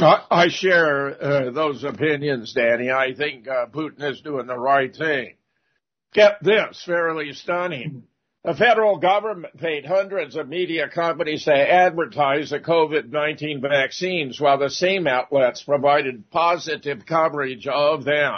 I share uh, those opinions, Danny. I think uh, Putin is doing the right thing. Get this, fairly stunning. The federal government paid hundreds of media companies to advertise the COVID nineteen vaccines while the same outlets provided positive coverage of them.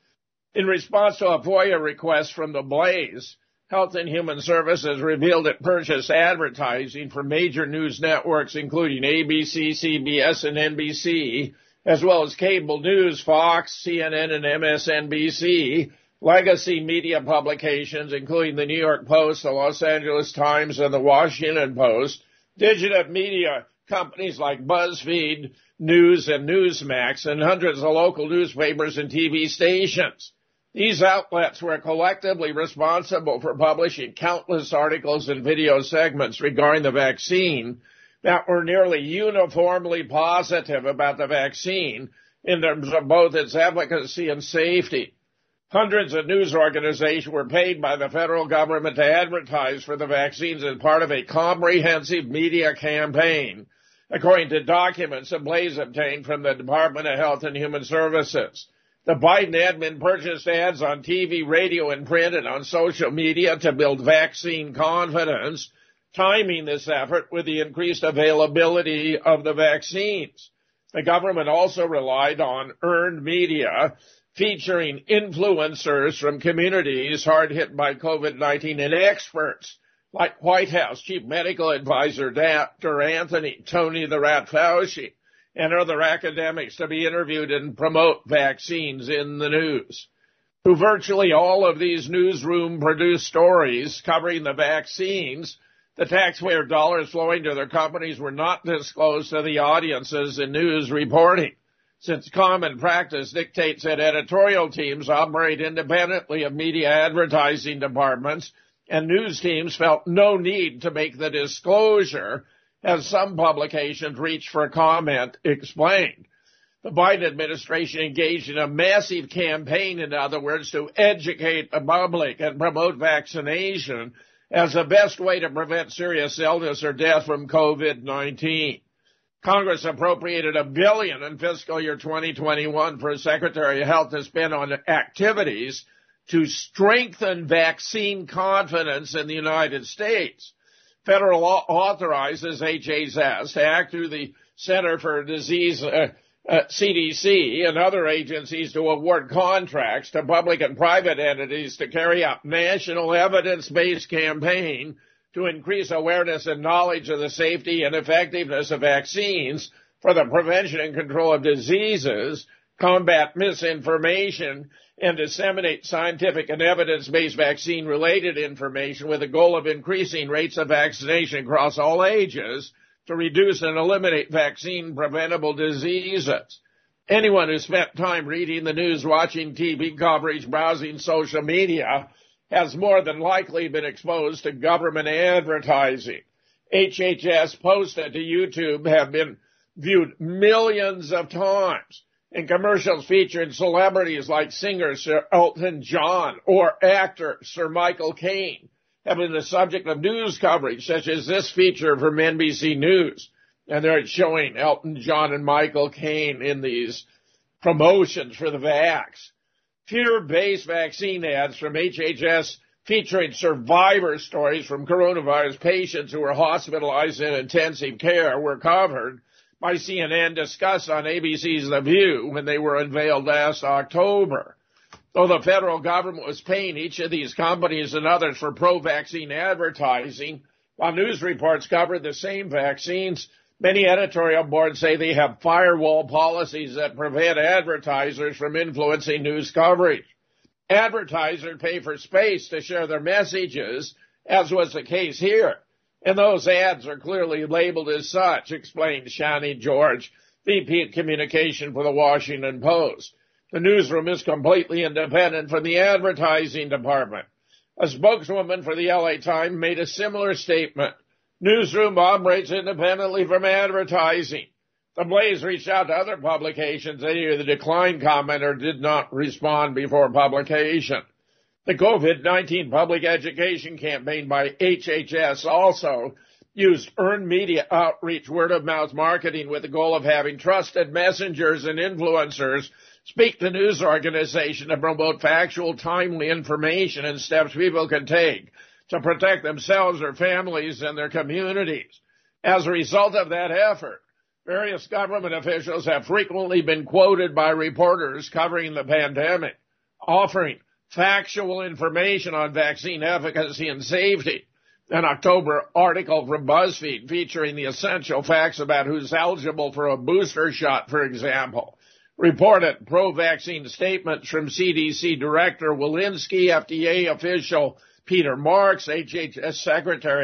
In response to a FOIA request from the Blaze, Health and Human Services revealed it purchased advertising from major news networks including A B C, C B S, and N B C, as well as cable news, Fox, C N N, and M S N B C, legacy media publications, including the New York Post, the Los Angeles Times, and the Washington Post, digital media companies like BuzzFeed News and Newsmax, and hundreds of local newspapers and T V stations. These outlets were collectively responsible for publishing countless articles and video segments regarding the vaccine that were nearly uniformly positive about the vaccine in terms of both its efficacy and safety. Hundreds of news organizations were paid by the federal government to advertise for the vaccines as part of a comprehensive media campaign, according to documents that Blaze obtained from the Department of Health and Human Services. The Biden admin purchased ads on T V, radio, and print and on social media to build vaccine confidence, timing this effort with the increased availability of the vaccines. The government also relied on earned media featuring influencers from communities hard hit by COVID nineteen and experts like White House Chief Medical Advisor Doctor Anthony Tony the Rat Fauci and other academics to be interviewed and promote vaccines in the news. Through virtually all of these newsroom-produced stories covering the vaccines, the taxpayer dollars flowing to their companies were not disclosed to the audiences in news reporting, since common practice dictates that editorial teams operate independently of media advertising departments, and news teams felt no need to make the disclosure, as some publications reached for comment explained. The Biden administration engaged in a massive campaign, in other words, to educate the public and promote vaccination as the best way to prevent serious illness or death from COVID nineteen. Congress appropriated a billion in fiscal year twenty twenty-one for Secretary of Health to spend on activities to strengthen vaccine confidence in the United States. Federal law authorizes H H S to act through the Center for Disease uh, uh, C D C and other agencies to award contracts to public and private entities to carry out national evidence-based campaign to increase awareness and knowledge of the safety and effectiveness of vaccines for the prevention and control of diseases, combat misinformation, and disseminate scientific and evidence-based vaccine-related information with the goal of increasing rates of vaccination across all ages to reduce and eliminate vaccine-preventable diseases. Anyone who spent time reading the news, watching T V coverage, browsing social media, has more than likely been exposed to government advertising. H H S posted to YouTube have been viewed millions of times, and commercials featuring celebrities like singer Sir Elton John or actor Sir Michael Caine have been the subject of news coverage, such as this feature from N B C News. And they're showing Elton John and Michael Caine in these promotions for the vax. Fear-based vaccine ads from H H S featuring survivor stories from coronavirus patients who were hospitalized in intensive care were covered by C N N, discussed on A B C's The View when they were unveiled last October. Though the federal government was paying each of these companies and others for pro-vaccine advertising, while news reports covered the same vaccines, many editorial boards say they have firewall policies that prevent advertisers from influencing news coverage. Advertisers pay for space to share their messages, as was the case here, and those ads are clearly labeled as such, explained Shani George, V P of Communication for the Washington Post. The newsroom is completely independent from the advertising department. A spokeswoman for the L A Times made a similar statement. Newsroom operates independently from advertising. The Blaze reached out to other publications. They either declined comment or did not respond before publication. The COVID nineteen public education campaign by H H S also used earned media outreach, word-of-mouth marketing with the goal of having trusted messengers and influencers speak to news organizations to promote factual, timely information and steps people can take to protect themselves, their families, and their communities. As a result of that effort, various government officials have frequently been quoted by reporters covering the pandemic, offering factual information on vaccine efficacy and safety. An October article from BuzzFeed featuring the essential facts about who's eligible for a booster shot, for example, reported pro-vaccine statements from C D C Director Walensky, F D A official Peter Marks, H H S Secretary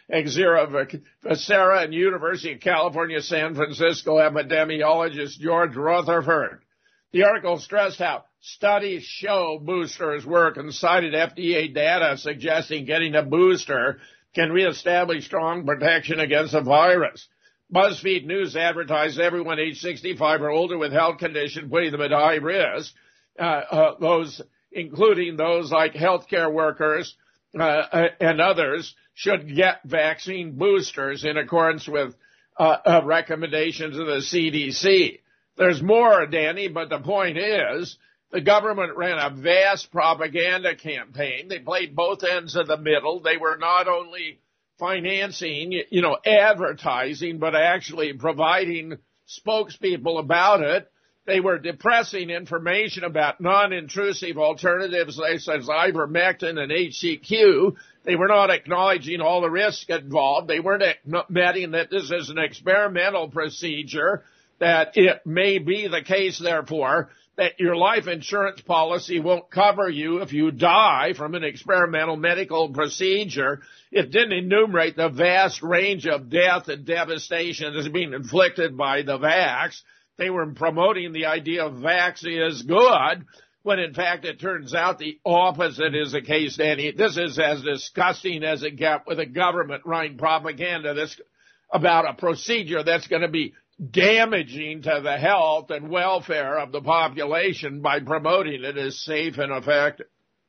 Exira Becerra and University of California, San Francisco epidemiologist George Rutherford. The article stressed how studies show boosters work and cited F D A data suggesting getting a booster can reestablish strong protection against the virus. BuzzFeed News advertised everyone age sixty-five or older with health condition, putting them at high risk, uh, uh, those including those like healthcare workers uh, and others, should get vaccine boosters in accordance with uh, uh, recommendations of the C D C. There's more, Danny, but the point is the government ran a vast propaganda campaign. They played both ends of the middle. They were not only financing, you know, advertising, but actually providing spokespeople about it. They were depressing information about non-intrusive alternatives such as ivermectin and H C Q. They were not acknowledging all the risks involved. They weren't admitting that this is an experimental procedure, that it may be the case, therefore, that your life insurance policy won't cover you if you die from an experimental medical procedure. It didn't enumerate the vast range of death and devastation that's being inflicted by the vax. They were promoting the idea of vax is good, when in fact it turns out the opposite is the case, Danny. This is as disgusting as it gets with a government running propaganda that's about a procedure that's going to be damaging to the health and welfare of the population by promoting it as safe and effective.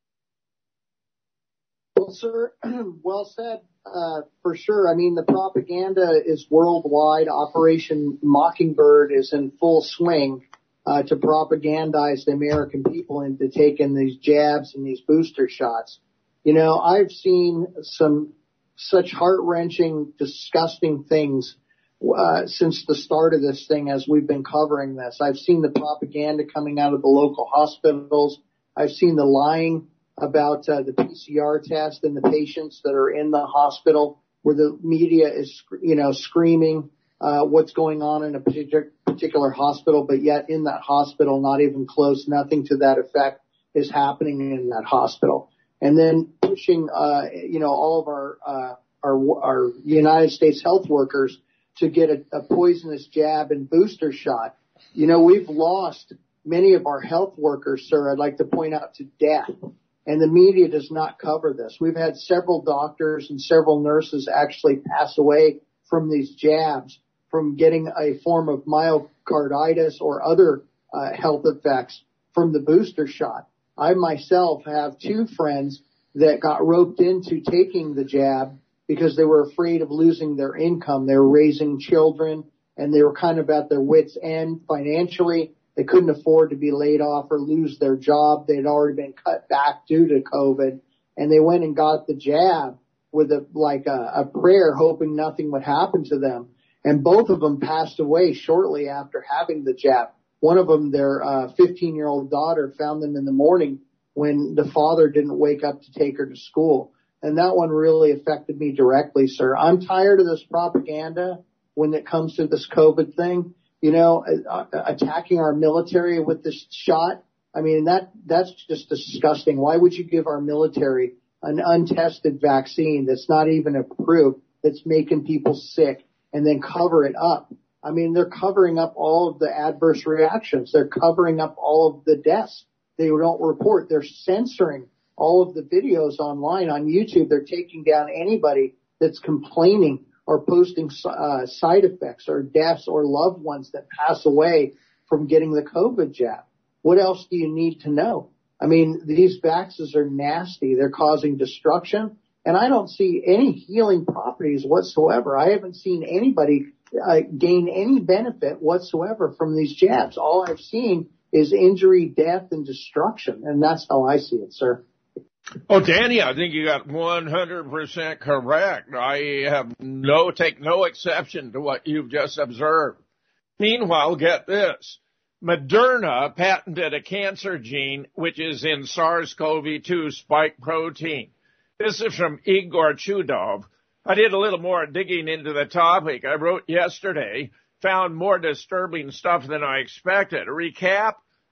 Well, sir, well said, uh, for sure. I mean, the propaganda is worldwide. Operation Mockingbird is in full swing uh, to propagandize the American people into taking these jabs and these booster shots. You know, I've seen some such heart-wrenching, disgusting things Uh, since the start of this thing as we've been covering this. I've seen the propaganda coming out of the local hospitals. I've seen the lying about uh, the P C R test and the patients that are in the hospital, where the media is, you know, screaming uh, what's going on in a particular, particular hospital, but yet in that hospital, not even close, nothing to that effect is happening in that hospital. And then pushing, uh, you know, all of our, uh, our, our United States health workers to get a, a poisonous jab and booster shot. You know, we've lost many of our health workers, sir, I'd like to point out, to death. And the media does not cover this. We've had several doctors and several nurses actually pass away from these jabs, from getting a form of myocarditis or other uh, health effects from the booster shot. I myself have two friends that got roped into taking the jab because they were afraid of losing their income. They were raising children, and they were kind of at their wits' end financially. They couldn't afford to be laid off or lose their job. They had already been cut back due to COVID, and they went and got the jab with a like a, a prayer, hoping nothing would happen to them. And both of them passed away shortly after having the jab. One of them, their uh, fifteen-year-old daughter, found them in the morning when the father didn't wake up to take her to school. And that one really affected me directly, sir. I'm tired of this propaganda when it comes to this COVID thing. You know, uh, attacking our military with this shot. I mean, that that's just disgusting. Why would you give our military an untested vaccine that's not even approved, that's making people sick, and then cover it up? I mean, they're covering up all of the adverse reactions. They're covering up all of the deaths. They don't report. They're censoring all of the videos online on YouTube. They're taking down anybody that's complaining or posting uh, side effects or deaths or loved ones that pass away from getting the COVID jab. What else do you need to know? I mean, these vaccines are nasty. They're causing destruction, and I don't see any healing properties whatsoever. I haven't seen anybody uh, gain any benefit whatsoever from these jabs. All I've seen is injury, death, and destruction, and that's how I see it, sir. Oh, Danny, I think you got one hundred percent correct. I have no, take no exception to what you've just observed. Meanwhile, get this. Moderna patented a cancer gene which is in SARS CoV two spike protein. This is from Igor Chudov. I did a little more digging into the topic. I wrote yesterday, found more disturbing stuff than I expected. A recap,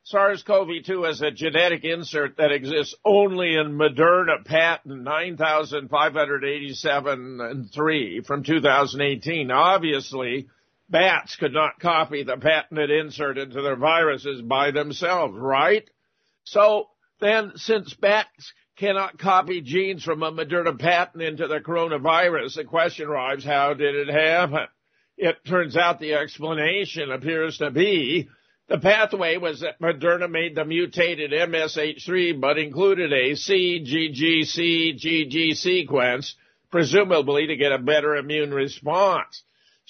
SARS-CoV two is a genetic insert that exists only in Moderna patent nine thousand five hundred eighty-seven and three from two thousand eighteen. Obviously, bats could not copy the patented insert into their viruses by themselves, right? So then, since bats cannot copy genes from a Moderna patent into the coronavirus, the question arrives, how did it happen? It turns out the explanation appears to be the pathway was that Moderna made the mutated M S H three but included a C G G C G G sequence, presumably to get a better immune response.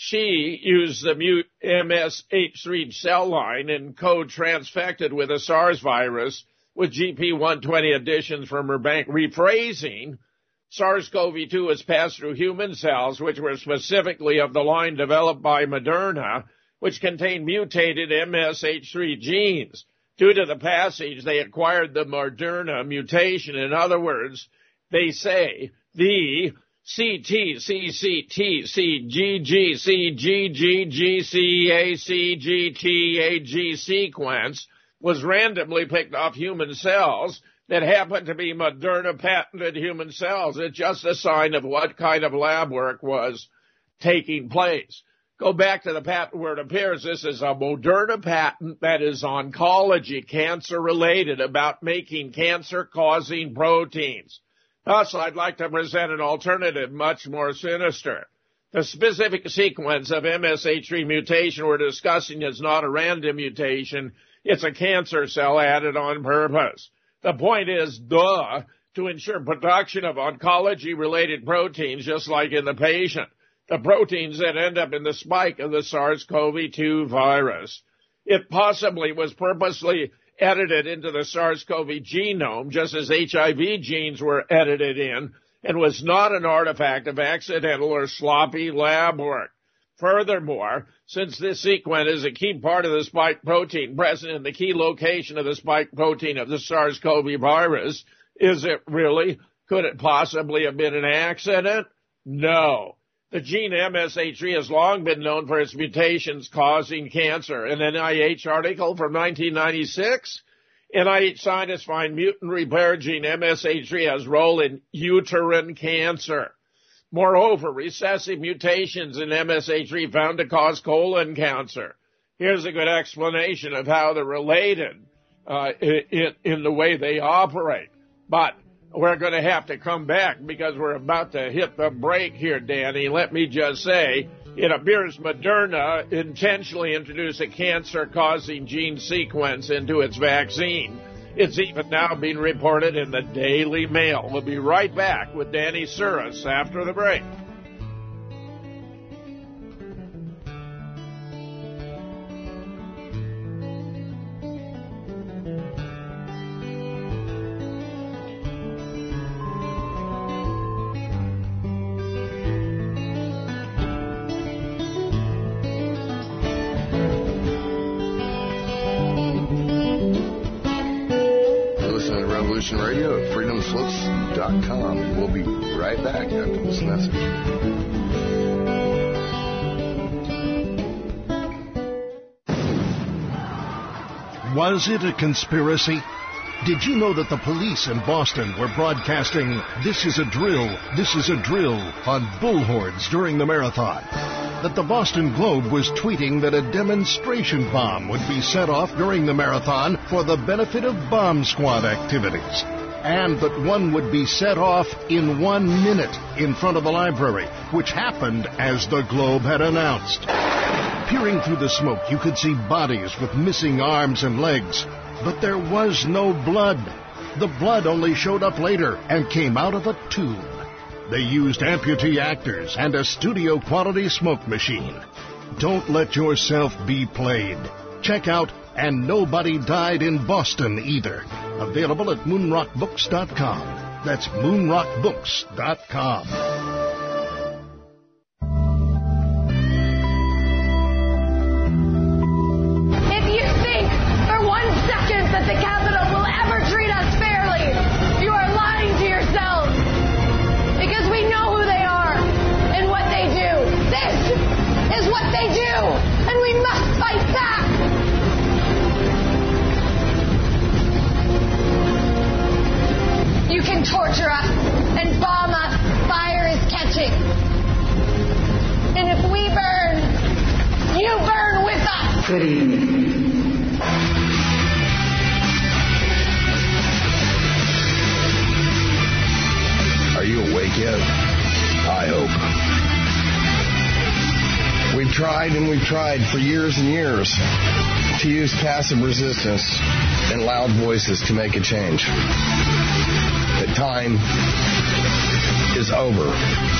She used the mute M S H three cell line and co-transfected with a SARS virus with G P one twenty additions from her bank. Rephrasing, SARS-CoV two was passed through human cells, which were specifically of the line developed by Moderna, which contained mutated M S H three genes. Due to the passage, they acquired the Moderna mutation. In other words, they say the C T C C T C G G C G G G C A C G T A G sequence was randomly picked off human cells that happened to be Moderna patented human cells. It's just a sign of what kind of lab work was taking place. Go back to the patent where it appears. This is a Moderna patent that is oncology, cancer-related, about making cancer-causing proteins. Thus, I'd like to present an alternative much more sinister. The specific sequence of M S H three mutation we're discussing is not a random mutation. It's a cancer cell added on purpose. The point is, duh, to ensure production of oncology-related proteins, just like in the patient, the proteins that end up in the spike of the SARS-CoV two virus. It possibly was purposely edited into the SARS-CoV genome, just as H I V genes were edited in, and was not an artifact of accidental or sloppy lab work. Furthermore, since this sequence is a key part of the spike protein present in the key location of the spike protein of the SARS-CoV virus, is it really? Could it possibly have been an accident? No. The gene M S H three has long been known for its mutations causing cancer. An N I H article from nineteen ninety-six, N I H scientists find mutant repair gene M S H three has role in uterine cancer. Moreover, recessive mutations in M S H three found to cause colon cancer. Here's a good explanation of how they're related uh, in, in the way they operate. But we're going to have to come back because we're about to hit the break here, Danny. Let me just say, it appears Moderna intentionally introduced a cancer-causing gene sequence into its vaccine. It's even now being reported in the Daily Mail. We'll be right back with Danny Suris after the break. Radio at freedom slips dot com. We'll be right back after this message. Was it a conspiracy? Did you know that the police in Boston were broadcasting "This is a drill, this is a drill" on bullhorns during the marathon? That the Boston Globe was tweeting that a demonstration bomb would be set off during the marathon for the benefit of bomb squad activities, and that one would be set off in one minute in front of the library, which happened as the Globe had announced. Peering through the smoke, you could see bodies with missing arms and legs, but there was no blood. The blood only showed up later and came out of a tube. They used amputee actors and a studio-quality smoke machine. Don't let yourself be played. Check out And Nobody Died in Boston Either. Available at moonrock books dot com. That's moonrock books dot com. If you think for one second that the Capitol will ever treat us fairly, you are lying to yourselves. Because we know who they are and what they do. This is what they do, and we must fight back. torture us and bomb us, fire is catching. And if we burn, you burn with us. Good evening. Are you awake yet? I hope. We've tried and we've tried for years and years to use passive resistance and loud voices to make a change. The time is over.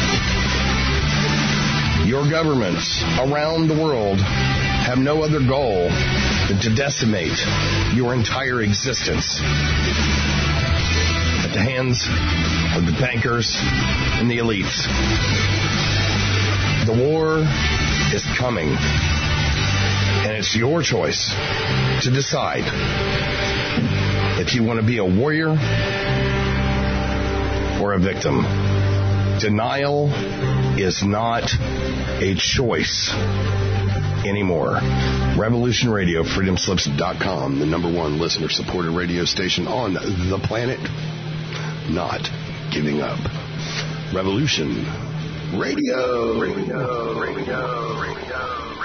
Your governments around the world have no other goal than to decimate your entire existence at the hands of the bankers and the elites. The war is coming, and it's your choice to decide if you want to be a warrior or a victim. Denial is not a choice anymore. Revolution Radio, freedom slips dot com, the number one listener-supported radio station on the planet. Not giving up. Revolution Radio. Radio. Radio. Radio.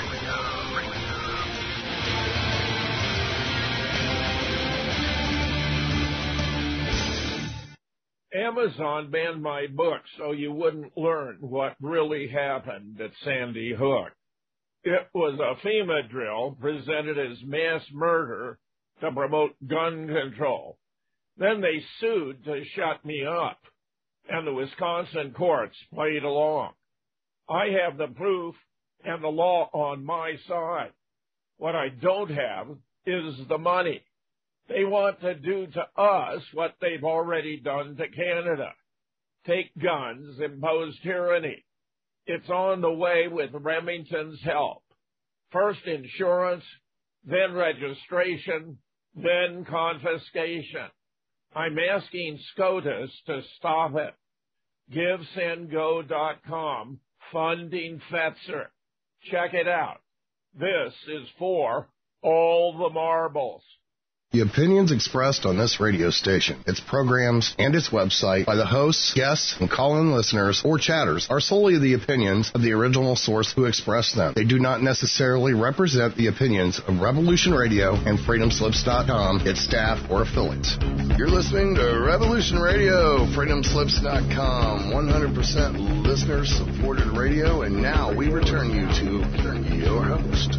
Amazon banned my book so you wouldn't learn what really happened at Sandy Hook. It was a FEMA drill presented as mass murder to promote gun control. Then they sued to shut me up, and the Wisconsin courts played along. I have the proof and the law on my side. What I don't have is the money. They want to do to us what they've already done to Canada. Take guns, impose tyranny. It's on the way with Remington's help. First insurance, then registration, then confiscation. I'm asking SCOTUS to stop it. Give Send Go dot com, funding Fetzer. Check it out. This is for all the marbles. The opinions expressed on this radio station, its programs, and its website by the hosts, guests, and call-in listeners or chatters are solely the opinions of the original source who expressed them. They do not necessarily represent the opinions of Revolution Radio and freedom slips dot com, its staff, or affiliates. You're listening to Revolution Radio, freedom slips dot com, one hundred percent listener-supported radio, and now we return you to your host.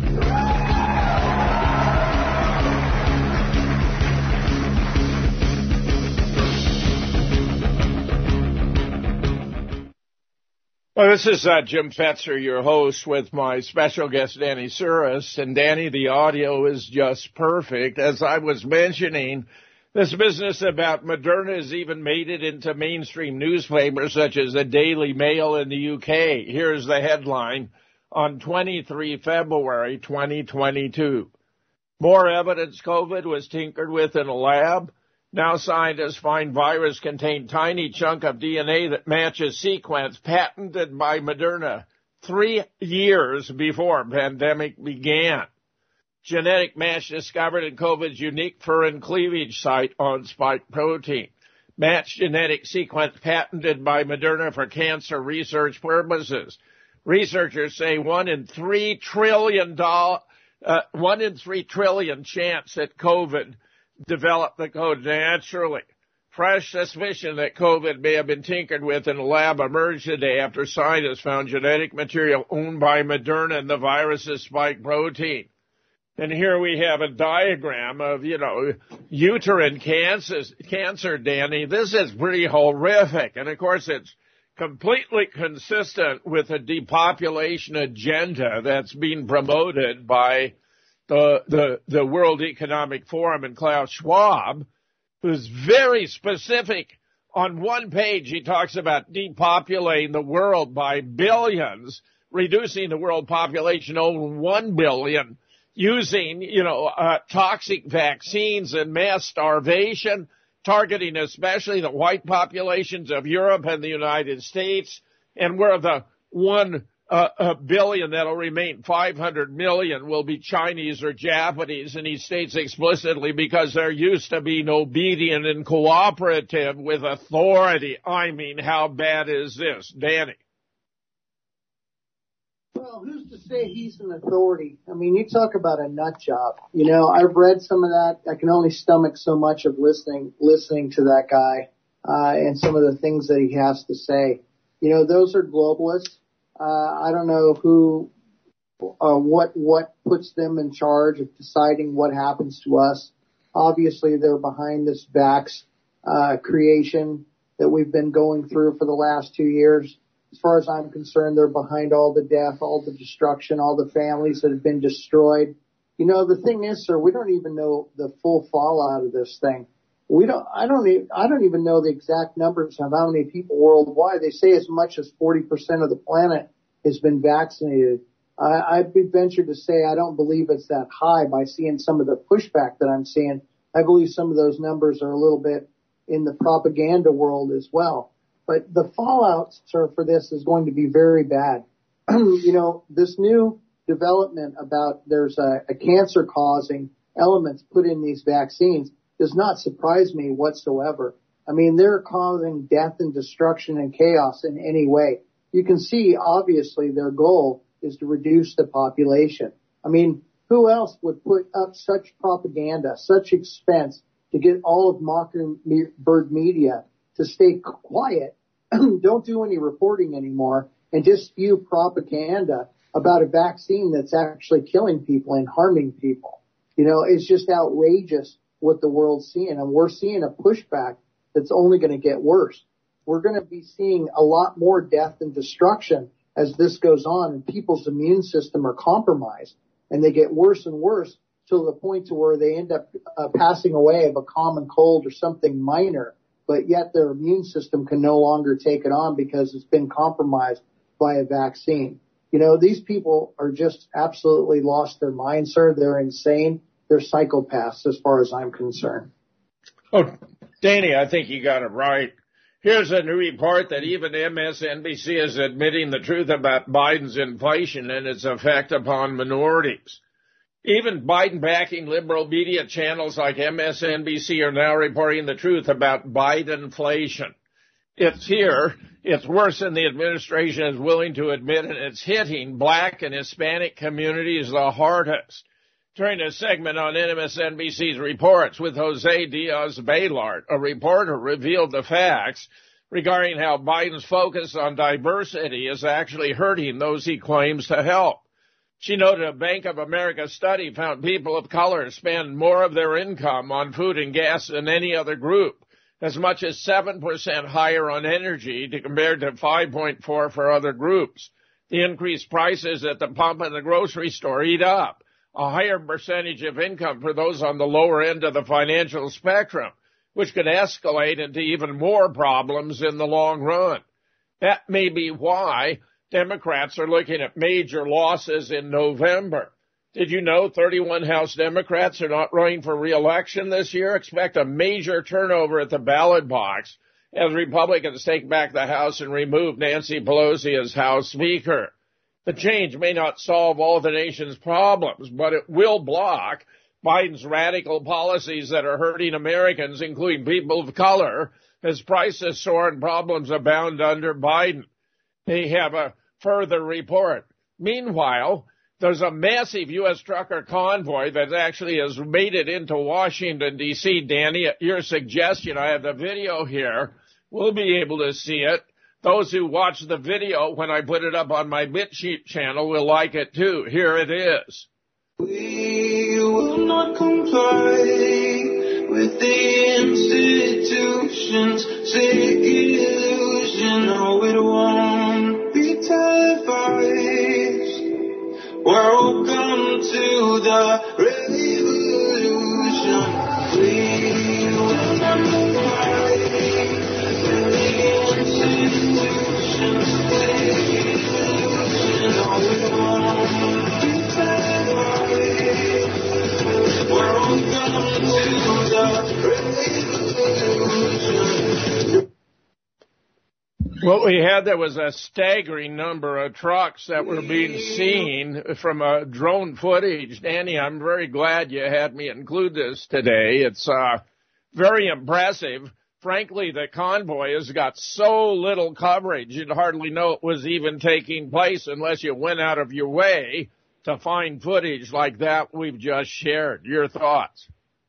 Well, this is uh, Jim Fetzer, your host, with my special guest, Danny Suris. And Danny, the audio is just perfect. As I was mentioning, this business about Moderna has even made it into mainstream newspapers such as the Daily Mail in the U K. Here's the headline on the twenty-third of February, twenty twenty-two. More evidence COVID was tinkered with in a lab. Now scientists find virus contained tiny chunk of D N A that matches sequence patented by Moderna three years before pandemic began. Genetic match discovered in COVID's unique furin cleavage site on spike protein. Match genetic sequence patented by Moderna for cancer research purposes. Researchers say one in three trillion dollar, uh, one in three trillion chance that COVID developed the code naturally. Fresh suspicion that COVID may have been tinkered with in a lab emerged today after scientists found genetic material owned by Moderna in the virus's spike protein. And here we have a diagram of, you know, uterine cancer, cancer, Danny. This is pretty horrific. And, of course, it's completely consistent with the depopulation agenda that's being promoted by The, the, the World Economic Forum and Klaus Schwab, who's very specific. On one page, he talks about depopulating the world by billions, reducing the world population over one billion, using, you know, uh, toxic vaccines and mass starvation, targeting especially the white populations of Europe and the United States. And we're the one uh, a billion that'll remain five hundred million will be Chinese or Japanese, and he states explicitly because they're used to being obedient and cooperative with authority. I mean, how bad is this? Danny? Well, who's to say he's an authority? I mean, you talk about a nut job. You know, I've read some of that. I can only stomach so much of listening, listening to that guy, uh, and some of the things that he has to say. You know, those are globalists. Uh, I don't know who, uh, what, what puts them in charge of deciding what happens to us. Obviously, they're behind this vax, uh, creation that we've been going through for the last two years. As far as I'm concerned, they're behind all the death, all the destruction, all the families that have been destroyed. You know, the thing is, sir, we don't even know the full fallout of this thing. We don't, I don't even, I don't even know the exact numbers of how many people worldwide. They say as much as forty percent of the planet has been vaccinated. I, I'd be ventured to say I don't believe it's that high by seeing some of the pushback that I'm seeing. I believe some of those numbers are a little bit in the propaganda world as well. But the fallout, sir, for this is going to be very bad. You know, this new development about there's a, a cancer-causing elements put in these vaccines does not surprise me whatsoever. I mean, they're causing death and destruction and chaos in any way. You can see, obviously, their goal is to reduce the population. I mean, who else would put up such propaganda, such expense to get all of Mockingbird Media to stay quiet, don't do any reporting anymore, and just spew propaganda about a vaccine that's actually killing people and harming people? You know, it's just outrageous what the world's seeing, and we're seeing a pushback that's only going to get worse. We're going to be seeing a lot more death and destruction as this goes on, and people's immune system are compromised, and they get worse and worse till the point to where they end up uh, passing away of a common cold or something minor, but yet their immune system can no longer take it on because it's been compromised by a vaccine. You know, these people are just absolutely lost their mind, sir. They're insane. They're psychopaths as far as I'm concerned. Oh, Danny, I think you got it right. Here's a new report that even M S N B C is admitting the truth about Biden's inflation and its effect upon minorities. Even Biden-backing liberal media channels like M S N B C are now reporting the truth about Bidenflation. It's here. It's worse than the administration is willing to admit, and it's hitting black and Hispanic communities the hardest. During a segment on M S N B C's Reports with Jose Diaz-Balart, a reporter revealed the facts regarding how Biden's focus on diversity is actually hurting those he claims to help. She noted a Bank of America study found people of color spend more of their income on food and gas than any other group, as much as seven percent higher on energy to compared to five point four for other groups. The increased prices at the pump and the grocery store eat up a higher percentage of income for those on the lower end of the financial spectrum, which could escalate into even more problems in the long run. That may be why Democrats are looking at major losses in November. Did you know thirty-one House Democrats are not running for re-election this year? Expect a major turnover at the ballot box as Republicans take back the House and remove Nancy Pelosi as House Speaker. The change may not solve all the nation's problems, but it will block Biden's radical policies that are hurting Americans, including people of color, as prices soar and problems abound under Biden. They have a further report. Meanwhile, there's a massive U S trucker convoy that actually has made it into Washington, D C Danny, at your suggestion, I have the video here. We'll be able to see it. Those who watch the video when I put it up on my BitChute channel will like it too. Here it is. We will not comply with the institution's sick illusion. No, it won't be televised. Welcome to the revolution. We will not comply with the institution's sick illusion. No, it won't be televised. Welcome to the revolution. What we had there was a staggering number of trucks that were being seen from uh, drone footage. Danny, I'm very glad you had me include this today. It's uh, very impressive. Frankly, the convoy has got so little coverage, you'd hardly know it was even taking place unless you went out of your way to find footage like that we've just shared. Your thoughts?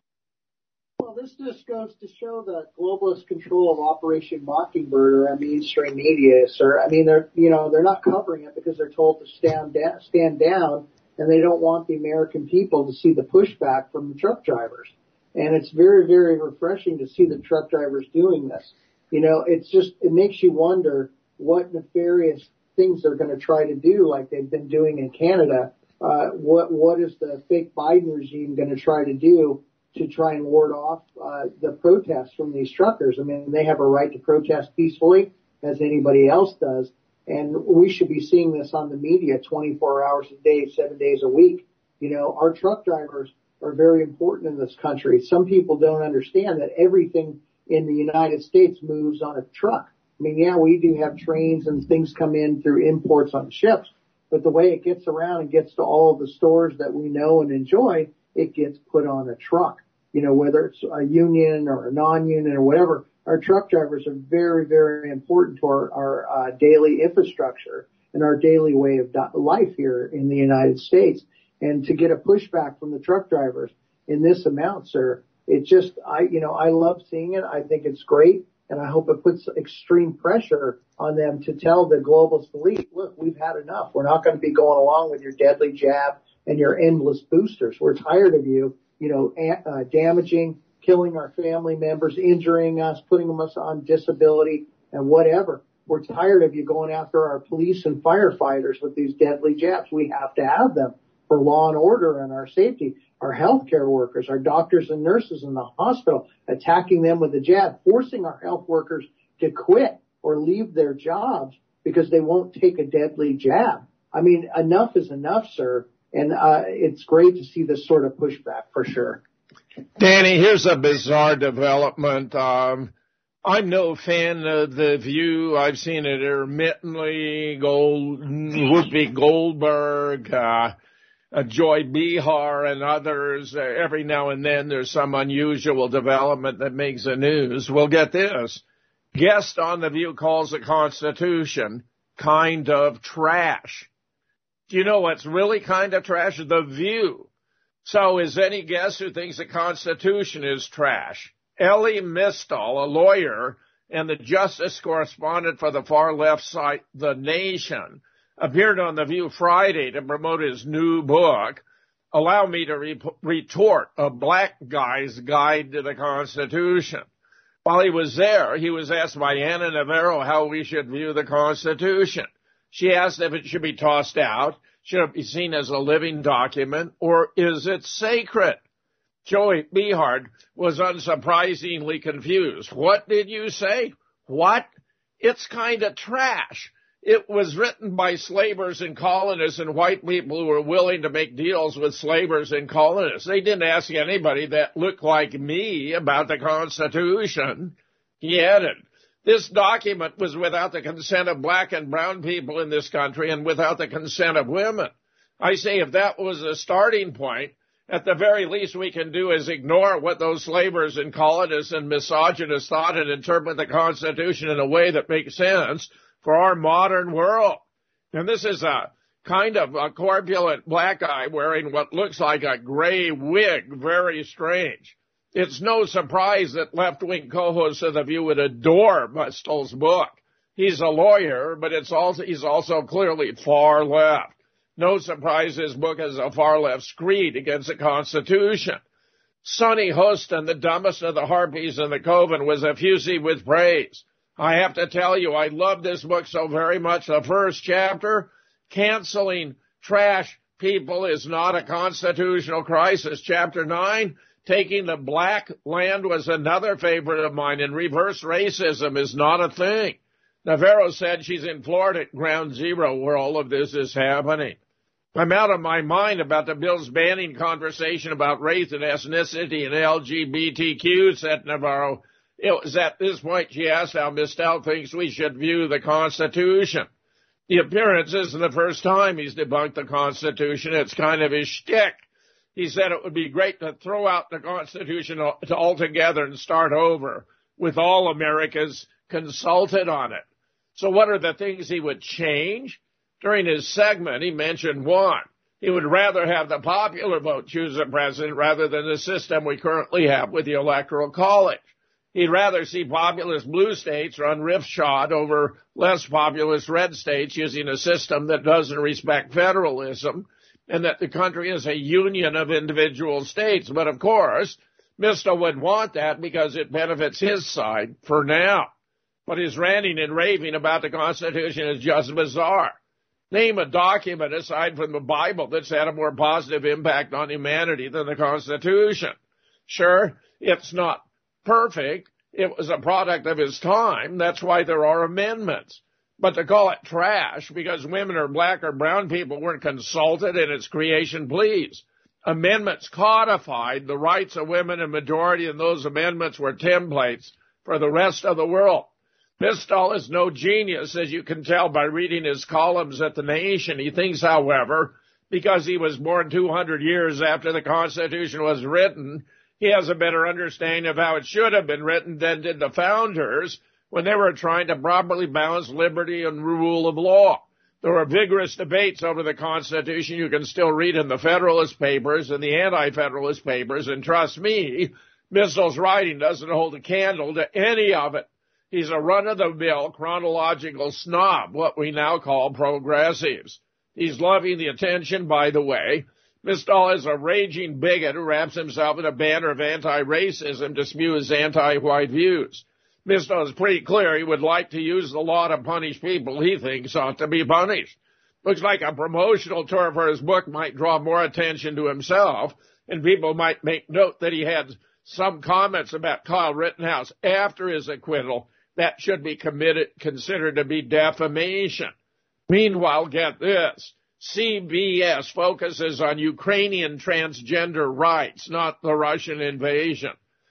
Well, this just goes to show the globalist control of Operation Mockingbird around mainstream media, sir. I mean, they're, you know, they're not covering it because they're told to stand down, stand down, and they don't want the American people to see the pushback from the truck drivers. And it's very, very refreshing to see the truck drivers doing this. You know, it's just, it makes you wonder what nefarious things they're going to try to do like they've been doing in Canada. Uh, what, what is the fake Biden regime going to try to do to try and ward off, uh, the protests from these truckers? I mean, they have a right to protest peacefully as anybody else does. And we should be seeing this on the media twenty-four hours a day, seven days a week. You know, our truck drivers are very important in this country. Some people don't understand that everything in the United States moves on a truck. I mean, yeah, we do have trains and things come in through imports on ships, but the way it gets around and gets to all of the stores that we know and enjoy, it gets put on a truck. You know, whether it's a union or a non-union or whatever, our truck drivers are very, very important to our, our uh, daily infrastructure and our daily way of life here in the United States. And to get a pushback from the truck drivers in this amount, sir, it just, I, you know, I love seeing it. I think it's great. And I hope it puts extreme pressure on them to tell the globalist elite, look, we've had enough. We're not going to be going along with your deadly jab and your endless boosters. We're tired of you, you know, uh, damaging, killing our family members, injuring us, putting us on disability and whatever. We're tired of you going after our police and firefighters with these deadly jabs. We have to have them for law and order and our safety. Our healthcare workers, our doctors and nurses in the hospital, attacking them with the jab, forcing our health workers to quit or leave their jobs because they won't take a deadly jab. I mean, enough is enough, sir. And uh, it's great to see this sort of pushback for sure. Danny, here's a bizarre development. Um, I'm no fan of The View. I've seen it intermittently. Gold, Whoopi Goldberg, uh, uh, Joy Behar, and others. Uh, every now and then there's some unusual development that makes the news. Well, get this. Guest on The View calls the Constitution kind of trash. Do you know what's really kind of trash? The View. So is any guest who thinks the Constitution is trash? Ellie Mistel, a lawyer and the justice correspondent for the far left site, The Nation, appeared on The View Friday to promote his new book, Allow Me to Re- Retort, A Black Guy's Guide to the Constitution. While he was there, he was asked by Ana Navarro how we should view the Constitution. She asked if it should be tossed out, should it be seen as a living document, or is it sacred? Joey Behar was unsurprisingly confused. What did you say? What? It's kind of trash. It was written by slavers and colonists and white people who were willing to make deals with slavers and colonists. They didn't ask anybody that looked like me about the Constitution. He added, this document was without the consent of black and brown people in this country and without the consent of women. I say if that was a starting point, at the very least we can do is ignore what those slavers and colonists and misogynists thought and interpret the Constitution in a way that makes sense for our modern world. And this is a kind of a corpulent black guy wearing what looks like a gray wig, very strange. It's no surprise that left-wing co-hosts of The View would adore Mistel's book. He's a lawyer, but it's also he's also clearly far left. No surprise his book is a far-left screed against the Constitution. Sonny Hostin, the dumbest of the harpies in the coven, was effusive with praise. I have to tell you, I love this book so very much. The first chapter, Canceling Trash People is Not a Constitutional Crisis. Chapter nine, Taking the Black Land was another favorite of mine, and reverse racism is not a thing. Navarro said she's in Florida at ground zero where all of this is happening. I'm out of my mind about the bill's banning conversation about race and ethnicity and L G B T Q, said Navarro. It was at this point she asked how Mistel thinks we should view the Constitution. The appearance isn't the first time he's debunked the Constitution. It's kind of his shtick. He said it would be great to throw out the Constitution altogether and start over with all Americans consulted on it. So what are the things he would change? During his segment, he mentioned one. He would rather have the popular vote choose a president rather than the system we currently have with the Electoral College. He'd rather see populist blue states run roughshod over less populist red states using a system that doesn't respect federalism, and that the country is a union of individual states. But of course, Mister would want that because it benefits his side for now. But his ranting and raving about the Constitution is just bizarre. Name a document aside from the Bible that's had a more positive impact on humanity than the Constitution. Sure, it's not perfect. It was a product of his time. That's why there are amendments. But to call it trash because women or black or brown people weren't consulted in its creation, please. Amendments codified the rights of women and majority, and those amendments were templates for the rest of the world. Mistel is no genius, as you can tell by reading his columns at The Nation. He thinks, however, because he was born two hundred years after the Constitution was written, he has a better understanding of how it should have been written than did the founders when they were trying to properly balance liberty and rule of law. There were vigorous debates over the Constitution you can still read in the Federalist Papers and the Anti-Federalist Papers, and trust me, Mistel's writing doesn't hold a candle to any of it. He's a run-of-the-mill chronological snob, what we now call progressives. He's loving the attention, by the way. Mistel is a raging bigot who wraps himself in a banner of anti-racism to spew his anti-white views. Mistel is pretty clear he would like to use the law to punish people he thinks ought to be punished. Looks like a promotional tour for his book might draw more attention to himself, and people might make note that he had some comments about Kyle Rittenhouse after his acquittal that should be committed, considered to be defamation. Meanwhile, get this. C B S focuses on Ukrainian transgender rights, not the Russian invasion.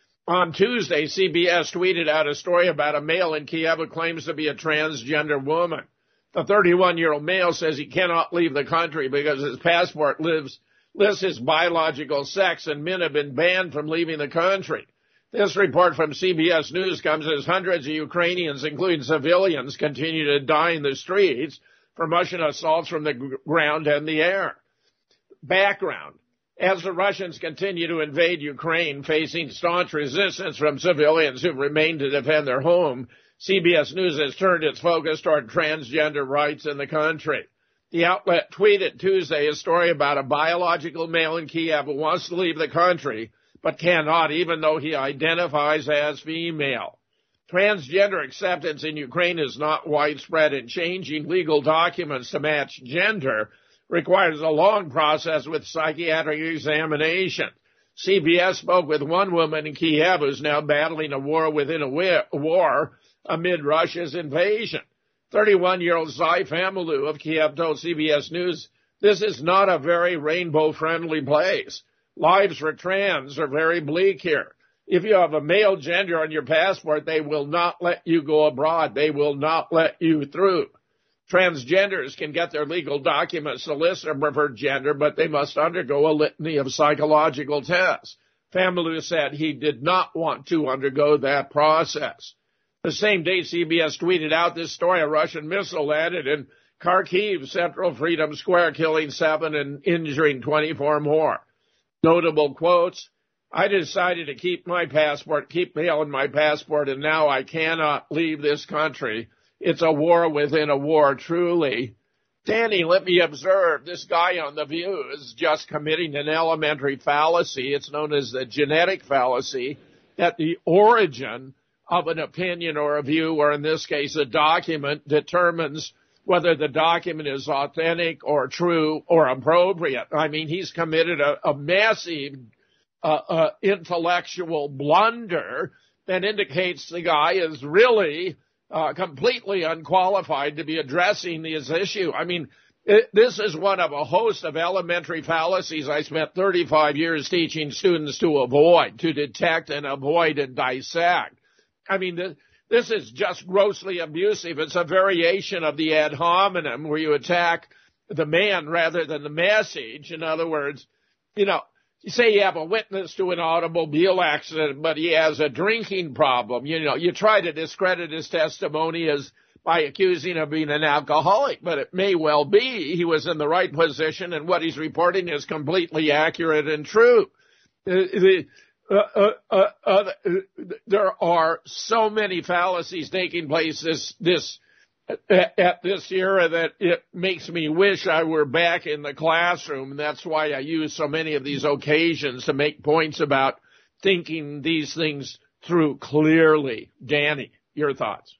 On Tuesday, C B S tweeted out a story about a male in Kiev who claims to be a transgender woman. The thirty-one-year-old male says he cannot leave the country because his passport lives, lists his biological sex, and men have been banned from leaving the country. This report from C B S News comes as hundreds of Ukrainians, including civilians, continue to die in the streets from Russian assaults from the ground and the air. Background. As the Russians continue to invade Ukraine, facing staunch resistance from civilians who remain to defend their home, C B S News has turned its focus toward transgender rights in the country. The outlet tweeted Tuesday a story about a biological male in Kiev who wants to leave the country, but cannot, even though he identifies as female. Transgender acceptance in Ukraine is not widespread, and changing legal documents to match gender requires a long process with psychiatric examination. C B S spoke with one woman in Kiev who's now battling a war within a war amid Russia's invasion. thirty-one-year-old Zai Familou of Kiev told C B S News, "This is not a very rainbow-friendly place. Lives for trans are very bleak here. If you have a male gender on your passport, they will not let you go abroad. They will not let you through. Transgenders can get their legal documents to list their preferred gender, but they must undergo a litany of psychological tests." Familou said he did not want to undergo that process. The same day, C B S tweeted out this story: a Russian missile landed in Kharkiv, Central Freedom Square, killing seven and injuring twenty-four more. Notable quotes: "I decided to keep my passport, keep mail in my passport, and now I cannot leave this country. It's a war within a war, truly." Danny, let me observe, this guy on The View is just committing an elementary fallacy. It's known as the genetic fallacy, that the origin of an opinion or a view, or in this case a document, determines whether the document is authentic or true or appropriate. I mean, he's committed a, a massive uh, uh, intellectual blunder that indicates the guy is really uh, completely unqualified to be addressing this issue. I mean, it, this is one of a host of elementary fallacies I spent thirty-five years teaching students to avoid, to detect and avoid and dissect. I mean, the, this is just grossly abusive. It's a variation of the ad hominem where you attack the man rather than the message. In other words, you know, you say you have a witness to an automobile accident, but he has a drinking problem. You know, you try to discredit his testimony as by accusing him of being an alcoholic, but it may well be he was in the right position and what he's reporting is completely accurate and true. The, uh, uh, uh, uh, there are so many fallacies taking place this, this, at, at this era that it makes me wish I were back in the classroom, and that's why I use so many of these occasions to make points about thinking these things through clearly. Danny, your thoughts?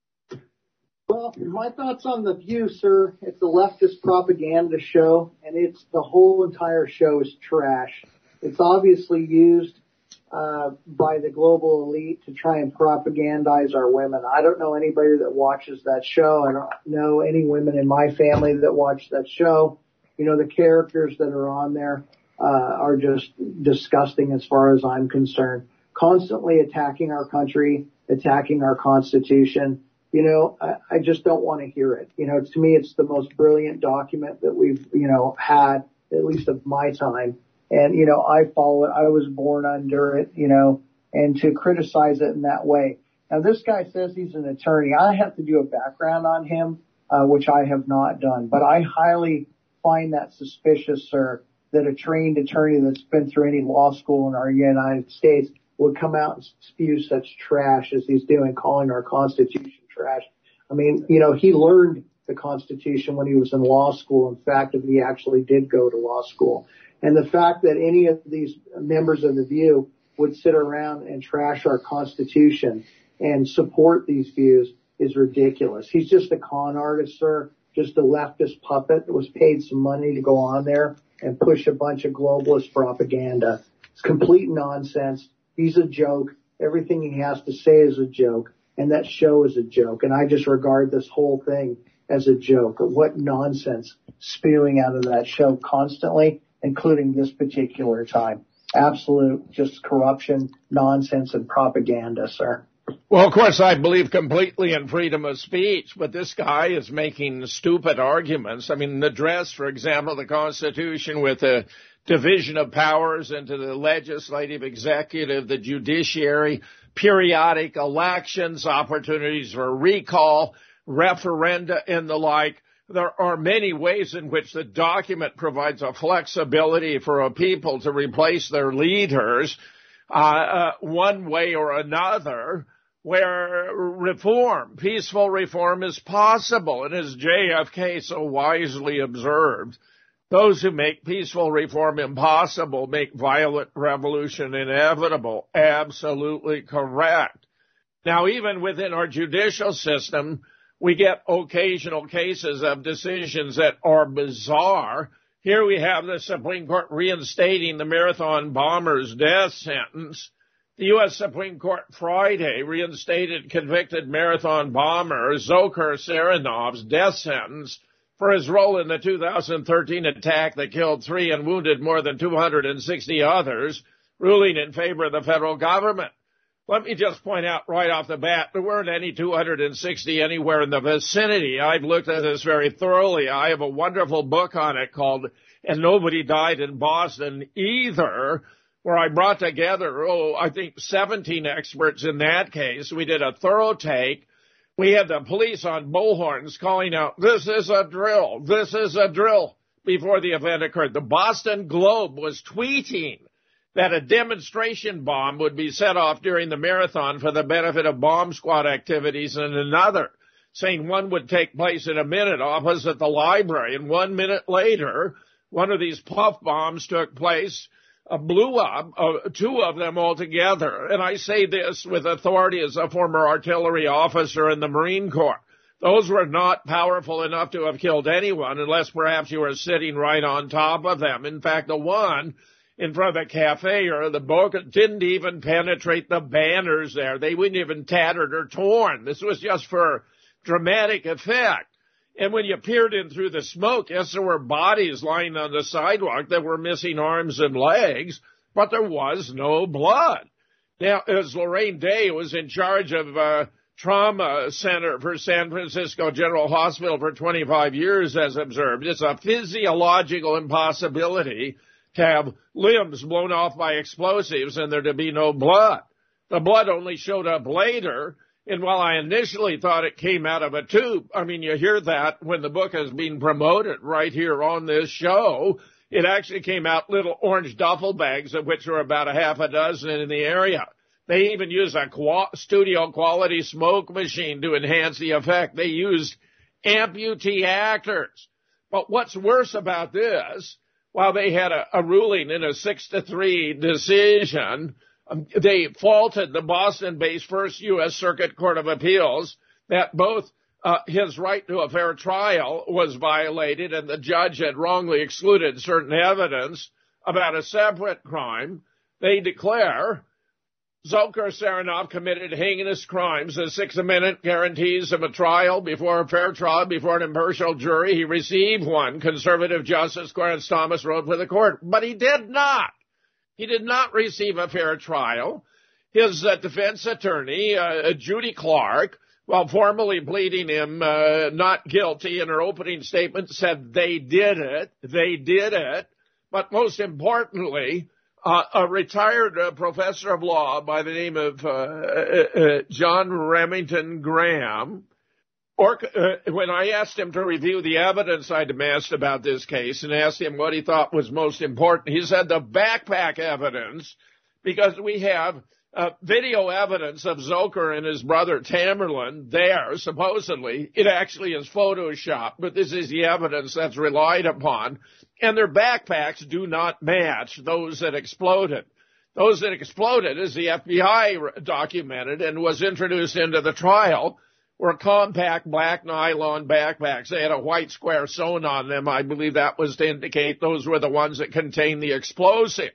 Well, my thoughts on The View, sir, it's a leftist propaganda show, and it's the whole entire show is trash. It's obviously used uh by the global elite to try and propagandize our women. I don't know anybody that watches that show. I don't know any women in my family that watch that show. You know, the characters that are on there uh are just disgusting as far as I'm concerned. Constantly attacking our country, attacking our Constitution. You know, I, I just don't want to hear it. You know, to me, it's the most brilliant document that we've, you know, had, at least of my time. And, you know, I follow it. I was born under it, you know, and to criticize it in that way. Now, this guy says he's an attorney. I have to do a background on him, uh, which I have not done. But I highly find that suspicious, sir, that a trained attorney that's been through any law school in our United States would come out and spew such trash as he's doing, calling our Constitution trash. I mean, you know, he learned the Constitution when he was in law school. In fact, if he actually did go to law school. And the fact that any of these members of The View would sit around and trash our Constitution and support these views is ridiculous. He's just a con artist, sir, just a leftist puppet that was paid some money to go on there and push a bunch of globalist propaganda. It's complete nonsense. He's a joke. Everything he has to say is a joke. And that show is a joke. And I just regard this whole thing as a joke. What nonsense spewing out of that show constantly, including this particular time. Absolute just corruption, nonsense, and propaganda, sir. Well, of course, I believe completely in freedom of speech, but this guy is making stupid arguments. I mean, address, for example, the Constitution with a division of powers into the legislative, executive, the judiciary, periodic elections, opportunities for recall, referenda, and the like. There are many ways in which the document provides a flexibility for a people to replace their leaders, uh, uh, one way or another, where reform, peaceful reform is possible. And as J F K so wisely observed, those who make peaceful reform impossible make violent revolution inevitable. Absolutely correct. Now, even within our judicial system, we get occasional cases of decisions that are bizarre. Here we have the Supreme Court reinstating the Marathon bomber's death sentence. The U S Supreme Court Friday reinstated convicted marathon bomber Dzhokhar Tsarinov's death sentence for his role in the two thousand thirteen attack that killed three and wounded more than two hundred sixty others, ruling in favor of the federal government. Let me just point out right off the bat, there weren't any two hundred sixty anywhere in the vicinity. I've looked at this very thoroughly. I have a wonderful book on it called And Nobody Died in Boston Either, where I brought together, oh, I think seventeen experts in that case. We did a thorough take. We had the police on bullhorns calling out, this is a drill, this is a drill, before the event occurred. The Boston Globe was tweeting that a demonstration bomb would be set off during the marathon for the benefit of bomb squad activities, and another saying one would take place in a minute opposite the library. And one minute later, one of these puff bombs took place, uh, blew up, uh, two of them altogether. And I say this with authority as a former artillery officer in the Marine Corps. Those were not powerful enough to have killed anyone unless perhaps you were sitting right on top of them. In fact, the one in front of a cafe or the book didn't even penetrate the banners there. They wouldn't even tattered or torn. This was just for dramatic effect. And when you peered in through the smoke, yes, there were bodies lying on the sidewalk that were missing arms and legs, but there was no blood. Now, as Lorraine Day was in charge of uh, trauma center for San Francisco General Hospital for twenty-five years, as observed, it's a physiological impossibility to have limbs blown off by explosives and there to be no blood. The blood only showed up later, and while I initially thought it came out of a tube, I mean, you hear that when the book is being promoted right here on this show, it actually came out little orange duffel bags, of which were about a half a dozen in the area. They even used a qual- studio quality smoke machine to enhance the effect. They used amputee actors. But what's worse about this, while they had a, a ruling in a six to three decision, um, they faulted the Boston-based First U S Circuit Court of Appeals that both uh, his right to a fair trial was violated and the judge had wrongly excluded certain evidence about a separate crime. They declare Dzhokhar Saronov committed heinous crimes. The Sixth Amendment guarantees him a trial before a fair trial, before an impartial jury. He received one. Conservative Justice Clarence Thomas wrote for the court. But he did not. He did not receive a fair trial. His uh, defense attorney, uh, Judy Clark, while formally pleading him uh, not guilty in her opening statement, said they did it. They did it. But most importantly, Uh, a retired uh, professor of law by the name of uh, uh, uh, John Remington Graham, or, uh, when I asked him to review the evidence I'd amassed about this case and asked him what he thought was most important, he said the backpack evidence, because we have uh, video evidence of Dzhokhar and his brother Tamerlan there, supposedly. It actually is Photoshopped, but this is the evidence that's relied upon. And their backpacks do not match those that exploded. Those that exploded, as the F B I documented and was introduced into the trial, were compact black nylon backpacks. They had a white square sewn on them. I believe that was to indicate those were the ones that contained the explosive.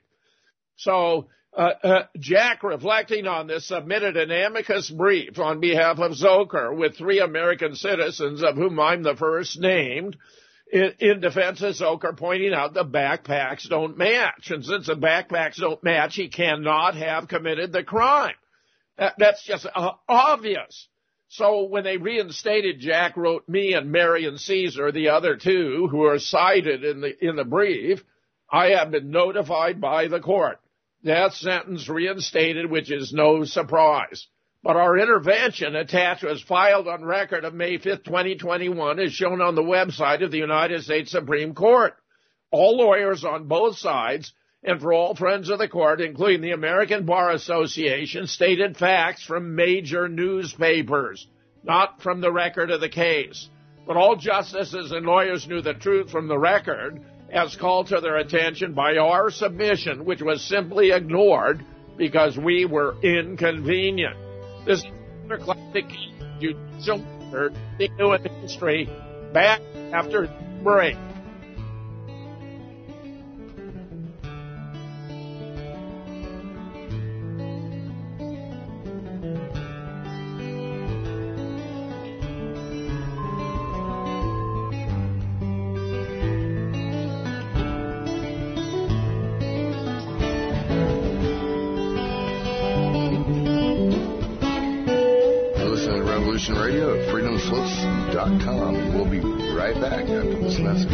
So uh, uh, Jack, reflecting on this, submitted an amicus brief on behalf of Dzhokhar with three American citizens, of whom I'm the first named, In, in defense of Dzhokhar, pointing out the backpacks don't match. And since the backpacks don't match, he cannot have committed the crime. That, that's just uh, obvious. So when they reinstated Jack, wrote me and Marion Caesar, the other two who are cited in the, in the brief, I have been notified by the court. Death sentence reinstated, which is no surprise. But our intervention attached was filed on record of May fifth, twenty twenty-one, as shown on the website of the United States Supreme Court. All lawyers on both sides, and for all friends of the court, including the American Bar Association, stated facts from major newspapers, not from the record of the case. But all justices and lawyers knew the truth from the record, as called to their attention by our submission, which was simply ignored because we were inconvenient. This is another classic judicial thing new in history. Back after break. Radio at freedom slips dot com. We'll be right back after this message.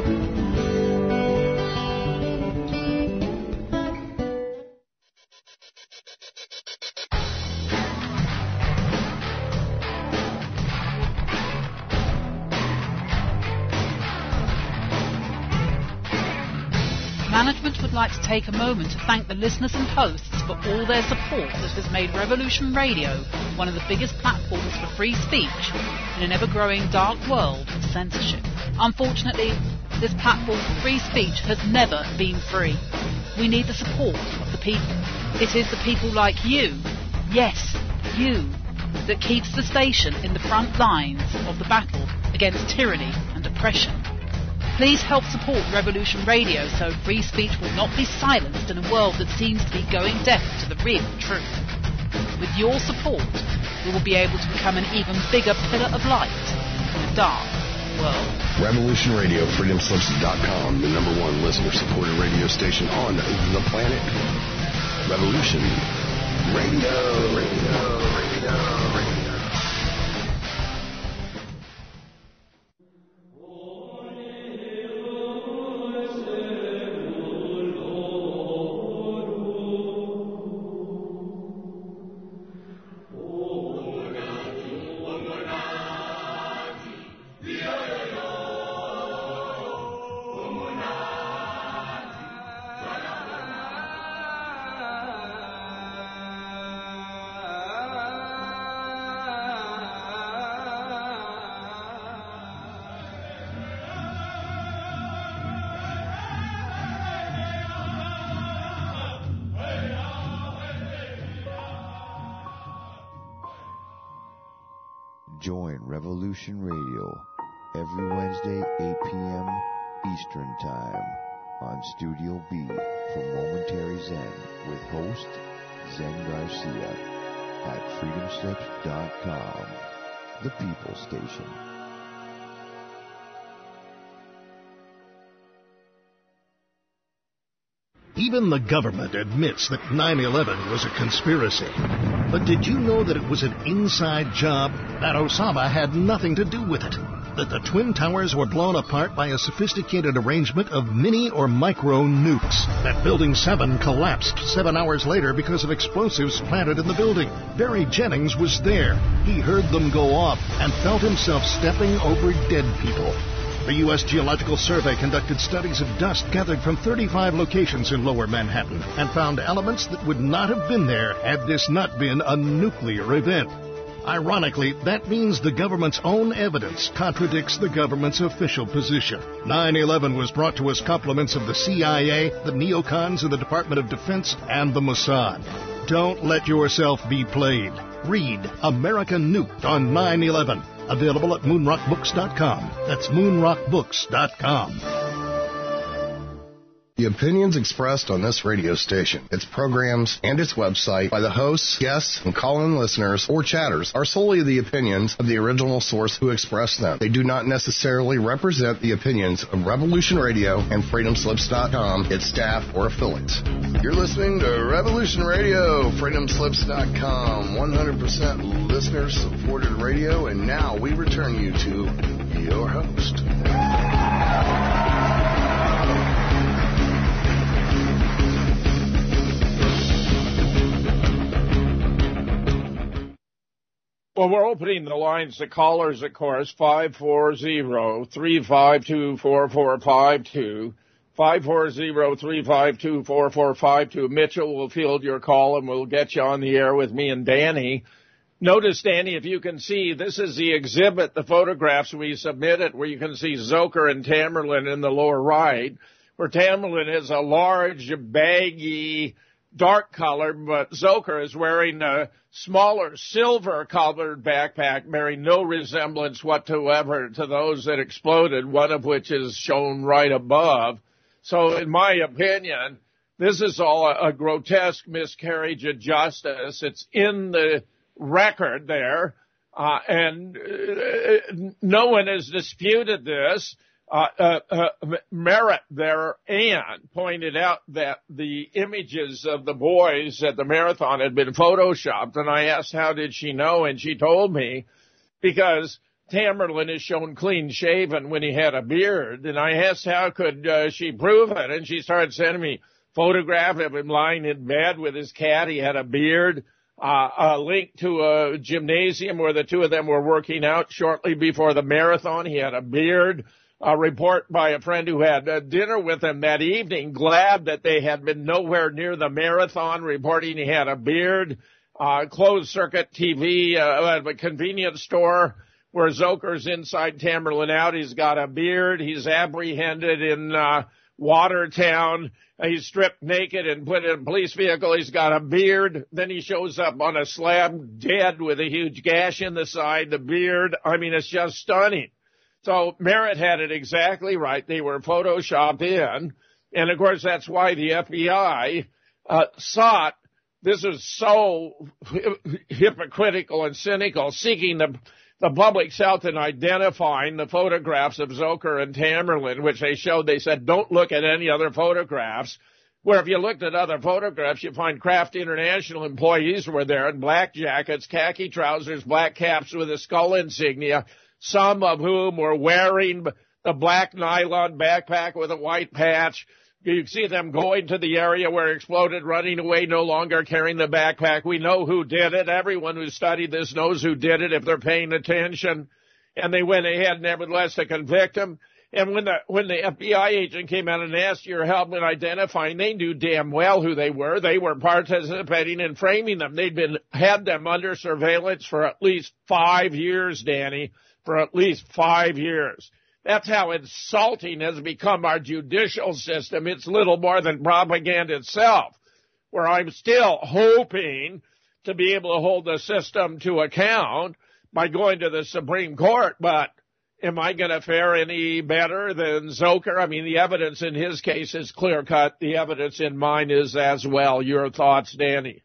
Management would like to take a moment to thank the listeners and hosts for all their support that has made Revolution Radio one of the biggest platforms for free speech in an ever-growing dark world of censorship. Unfortunately, this platform for free speech has never been free. We need the support of the people. It is the people like you, yes, you, that keeps the station in the front lines of the battle against tyranny and oppression. Please help support Revolution Radio so free speech will not be silenced in a world that seems to be going deaf to the real truth. With your support, we will be able to become an even bigger pillar of light in a dark world. Revolution Radio, freedom slips dot com, the number one listener-supported radio station on the planet. Revolution Radio, radio, radio, radio. Join Revolution Radio every Wednesday, eight p.m. Eastern Time on Studio B for Momentary Zen with host Zen Garcia at freedom slips dot com, the People Station. Even the government admits that nine eleven was a conspiracy. But did you know that it was an inside job? That Osama had nothing to do with it? That the Twin Towers were blown apart by a sophisticated arrangement of mini or micro nukes? That Building seven collapsed seven hours later because of explosives planted in the building? Barry Jennings was there. He heard them go off and felt himself stepping over dead people. The U S Geological Survey conducted studies of dust gathered from thirty-five locations in Lower Manhattan and found elements that would not have been there had this not been a nuclear event. Ironically, that means the government's own evidence contradicts the government's official position. nine eleven was brought to us compliments of the C I A, the neocons of the Department of Defense, and the Mossad. Don't let yourself be played. Read American Nuked on nine eleven. Available at moon rock books dot com. That's moon rock books dot com. The opinions expressed on this radio station, its programs, and its website by the hosts, guests, and call-in listeners or chatters are solely the opinions of the original source who expressed them. They do not necessarily represent the opinions of Revolution Radio and freedom slips dot com, its staff, or affiliates. You're listening to Revolution Radio, freedom slips dot com, one hundred percent listener-supported radio, and now we return you to your host. Well, we're opening the lines to callers, of course, five four zero, three five two, four four five two, five four zero, three five two, four four five two. Mitchell will field your call, and we'll get you on the air with me and Danny. Notice, Danny, if you can see, this is the exhibit, the photographs we submitted, where you can see Zoker and Tamerlan in the lower right, where Tamerlan is a large, baggy, dark color, but Zoker is wearing a smaller silver-colored backpack, bearing no resemblance whatsoever to those that exploded, one of which is shown right above. So in my opinion, this is all a, a grotesque miscarriage of justice. It's in the record there, uh, and uh, no one has disputed this. Uh, uh, uh, Merritt, their aunt, pointed out that the images of the boys at the marathon had been photoshopped, and I asked how did she know, and she told me because Tamerlan is shown clean-shaven when he had a beard, and I asked how could uh, she prove it, and she started sending me photographs of him lying in bed with his cat. He had a beard, uh, a link to a gymnasium where the two of them were working out shortly before the marathon. He had a beard. A report by a friend who had uh, dinner with him that evening, glad that they had been nowhere near the marathon, reporting he had a beard. Uh, closed-circuit T V uh, at a convenience store where Zoker's inside, Tamerlan out. He's got a beard. He's apprehended in uh, Watertown. He's stripped naked and put in a police vehicle. He's got a beard. Then he shows up on a slab dead with a huge gash in the side, the beard. I mean, it's just stunning. So Merritt had it exactly right. They were photoshopped in. And, of course, that's why the F B I uh, sought, this is so hypocritical and cynical, seeking the, the public's help in identifying the photographs of Zoker and Tamerlan, which they showed. They said, don't look at any other photographs. where if you looked at other photographs, you find Kraft International employees were there in black jackets, khaki trousers, black caps with a skull insignia, some of whom were wearing the black nylon backpack with a white patch. You see them going to the area where it exploded, running away, no longer carrying the backpack. We know who did it. Everyone who studied this knows who did it if they're paying attention. And they went ahead, nevertheless, to convict him. And when the when the F B I agent came out and asked your help in identifying, they knew damn well who they were. They were participating in framing them. They'd been had them under surveillance for at least five years, Danny, for at least five years. That's how insulting has become our judicial system. It's little more than propaganda itself, where I'm still hoping to be able to hold the system to account by going to the Supreme Court, but am I going to fare any better than Zoker? I mean, the evidence in his case is clear-cut. The evidence in mine is as well. Your thoughts, Danny?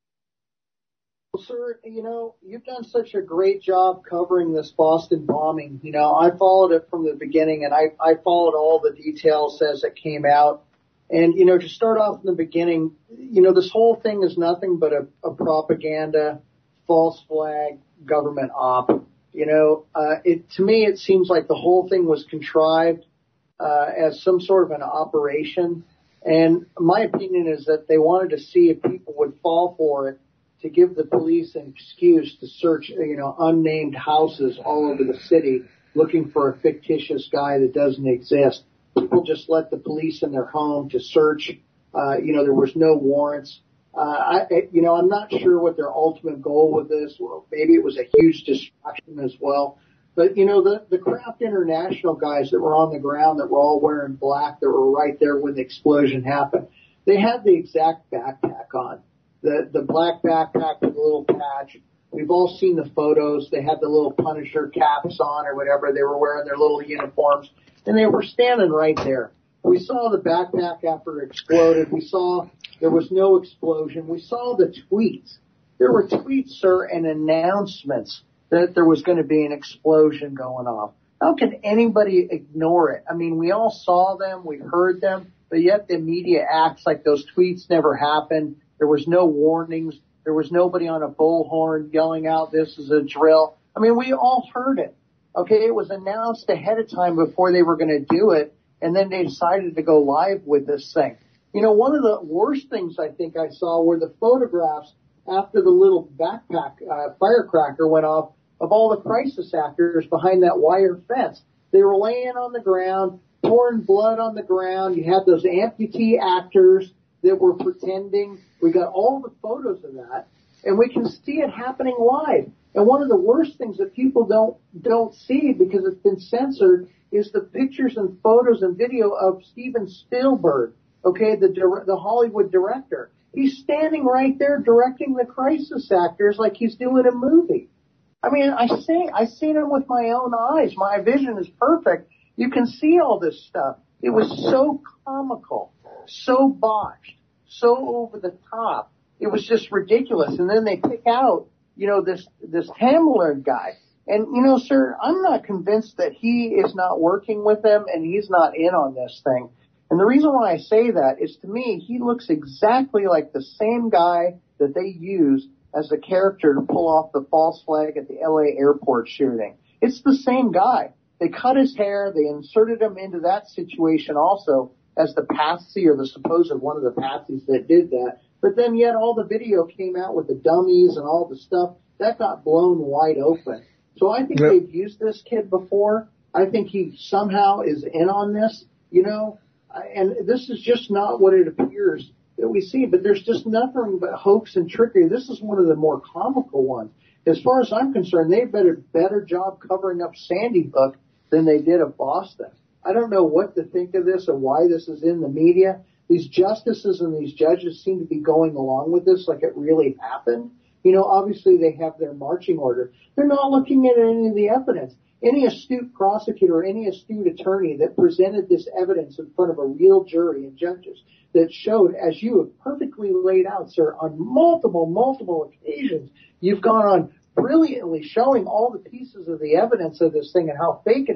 Well, sir, you know, you've done such a great job covering this Boston bombing. You know, I followed it from the beginning, and I, I followed all the details as it came out. And, you know, to start off in the beginning, you know, this whole thing is nothing but a, a propaganda, false flag, government op. You know, uh, it, to me, it seems like the whole thing was contrived, uh, as some sort of an operation. And my opinion is that they wanted to see if people would fall for it to give the police an excuse to search, you know, unnamed houses all over the city looking for a fictitious guy that doesn't exist. People just let the police in their home to search. Uh, you know, there was no warrants. Uh, I, you know, I'm not sure what their ultimate goal with this. Well, maybe it was a huge distraction as well. But, you know, the, the Kraft International guys that were on the ground that were all wearing black, that were right there when the explosion happened, they had the exact backpack on. The, the black backpack with a little patch. We've all seen the photos. They had the little Punisher caps on or whatever. They were wearing their little uniforms. And they were standing right there. We saw the backpack after it exploded. We saw there was no explosion. We saw the tweets. There were tweets, sir, and announcements that there was going to be an explosion going off. How can anybody ignore it? I mean, we all saw them. We heard them. But yet the media acts like those tweets never happened. There was no warnings. There was nobody on a bullhorn yelling out, this is a drill. I mean, we all heard it. Okay, it was announced ahead of time before they were going to do it. And then they decided to go live with this thing. You know, one of the worst things I think I saw were the photographs after the little backpack uh, firecracker went off of all the crisis actors behind that wire fence. They were laying on the ground, pouring blood on the ground. You had those amputee actors that were pretending. We got all the photos of that, and we can see it happening live. And one of the worst things that people don't don't see because it's been censored is the pictures and photos and video of Steven Spielberg, okay, the the Hollywood director. He's standing right there directing the crisis actors like he's doing a movie. I mean, I see, I seen him with my own eyes. My vision is perfect. You can see all this stuff. It was so comical, so botched, so over the top. It was just ridiculous. And then they pick out, you know, this this Hamler guy. And, you know, sir, I'm not convinced that he is not working with them and he's not in on this thing. And the reason why I say that is, to me, he looks exactly like the same guy that they used as the character to pull off the false flag at the L A airport shooting. It's the same guy. They cut his hair. They inserted him into that situation also as the patsy or the supposed one of the patsies that did that. But then yet all the video came out with the dummies and all the stuff. That got blown wide open. So I think yep. they've used this kid before. I think he somehow is in on this, you know, and this is just not what it appears that we see. But there's just nothing but hoax and trickery. This is one of the more comical ones. As far as I'm concerned, they've done a better job covering up Sandy Hook than they did of Boston. I don't know what to think of this or why this is in the media. These justices and these judges seem to be going along with this like it really happened. You know, obviously they have their marching order. They're not looking at any of the evidence. Any astute prosecutor or any astute attorney that presented this evidence in front of a real jury and judges that showed, as you have perfectly laid out, sir, on multiple, multiple occasions, you've gone on brilliantly showing all the pieces of the evidence of this thing and how fake it is.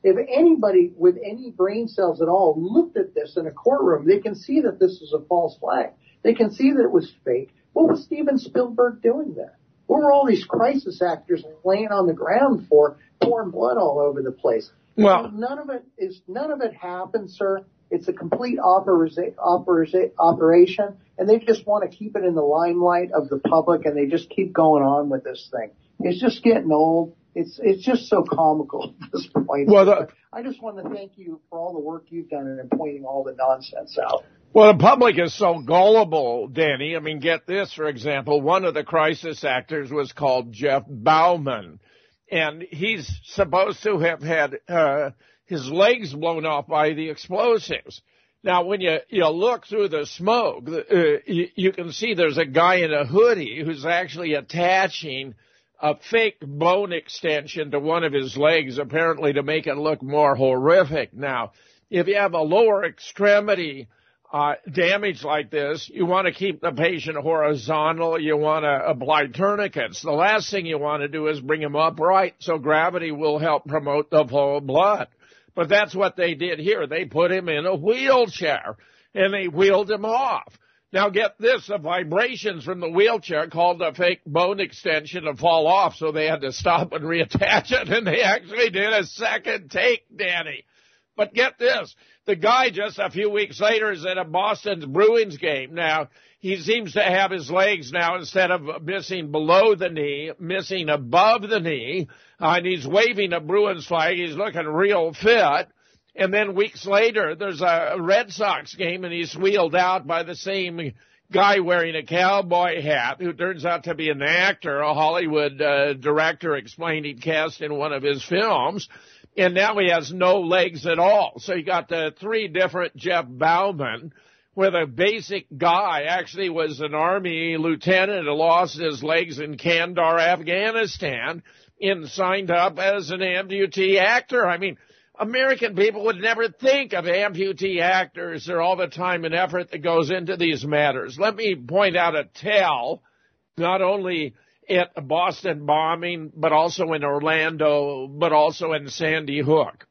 if anybody with any brain cells at all looked at this in a courtroom, they can see that this is a false flag. They can see that it was fake. What was Steven Spielberg doing there? What were all these crisis actors laying on the ground for, pouring blood all over the place? Well, none of it is, none of it happened, sir. It's a complete opera- opera- operation, and they just want to keep it in the limelight of the public, and they just keep going on with this thing. It's just getting old. It's it's just so comical at this point. Well, the, I just want to thank you for all the work you've done in pointing all the nonsense out. Well, the public is so gullible, Danny. I mean, get this, for example. One of the crisis actors was called Jeff Bauman, and he's supposed to have had uh, his legs blown off by the explosives. Now, when you, you look through the smoke, uh, you, you can see there's a guy in a hoodie who's actually attaching a fake bone extension to one of his legs, apparently to make it look more horrific. Now, if you have a lower extremity uh, damage like this, you want to keep the patient horizontal. You want to apply tourniquets. The last thing you want to do is bring him upright, so gravity will help promote the flow of blood. But that's what they did here. They put him in a wheelchair, and they wheeled him off. Now, get this, the vibrations from the wheelchair caused a fake bone extension to fall off, so they had to stop and reattach it, and they actually did a second take, Danny. But get this, the guy just a few weeks later is at a Boston Bruins game. Now, he seems to have his legs now, instead of missing below the knee, missing above the knee, uh, and he's waving a Bruins flag. He's looking real fit. And then weeks later, there's a Red Sox game, and he's wheeled out by the same guy wearing a cowboy hat, who turns out to be an actor, a Hollywood uh, director explained he'd cast in one of his films. And now he has no legs at all. So you got the three different Jeff Bauman, where the basic guy actually was an Army lieutenant who lost his legs in Kandahar, Afghanistan, and signed up as an amputee actor. I mean, American people would never think of amputee actors or all the time and effort that goes into these matters. Let me point out a tell, not only at the Boston bombing, but also in Orlando, but also in Sandy Hook.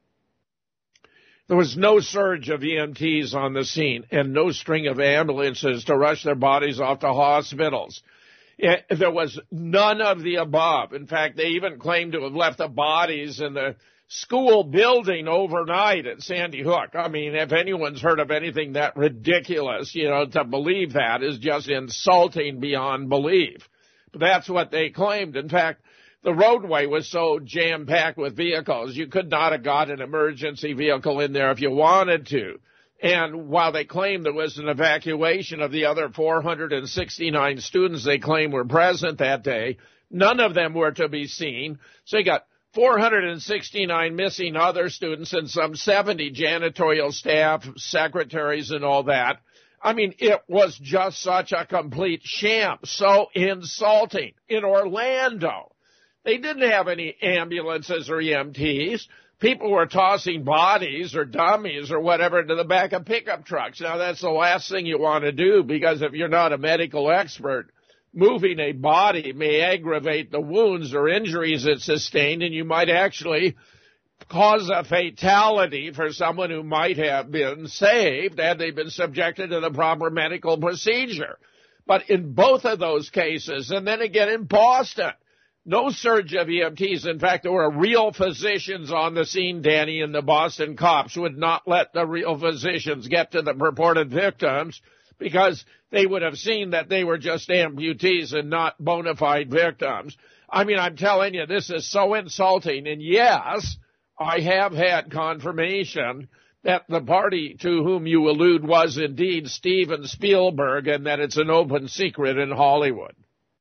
There was no surge of E M Ts on the scene and no string of ambulances to rush their bodies off to hospitals. It, there was none of the above. In fact, they even claimed to have left the bodies in the school building overnight at Sandy Hook. I mean, if anyone's heard of anything that ridiculous, you know, to believe that is just insulting beyond belief. But that's what they claimed. In fact, the roadway was so jam-packed with vehicles, you could not have got an emergency vehicle in there if you wanted to. And while they claimed there was an evacuation of the other four hundred sixty-nine students they claim were present that day, none of them were to be seen. So you got four hundred sixty-nine missing other students and some seventy janitorial staff, secretaries, and all that. I mean, it was just such a complete sham, so insulting. In Orlando, they didn't have any ambulances or E M Ts. People were tossing bodies or dummies or whatever into the back of pickup trucks. Now, that's the last thing you want to do, because if you're not a medical expert, moving a body may aggravate the wounds or injuries it sustained, and you might actually cause a fatality for someone who might have been saved had they been subjected to the proper medical procedure. But in both of those cases, and then again in Boston, no surge of E M Ts. In fact, there were real physicians on the scene, Danny, and the Boston cops would not let the real physicians get to the purported victims, because they would have seen that they were just amputees and not bona fide victims. I mean, I'm telling you, this is so insulting. And yes, I have had confirmation that the party to whom you allude was indeed Steven Spielberg, and that it's an open secret in Hollywood.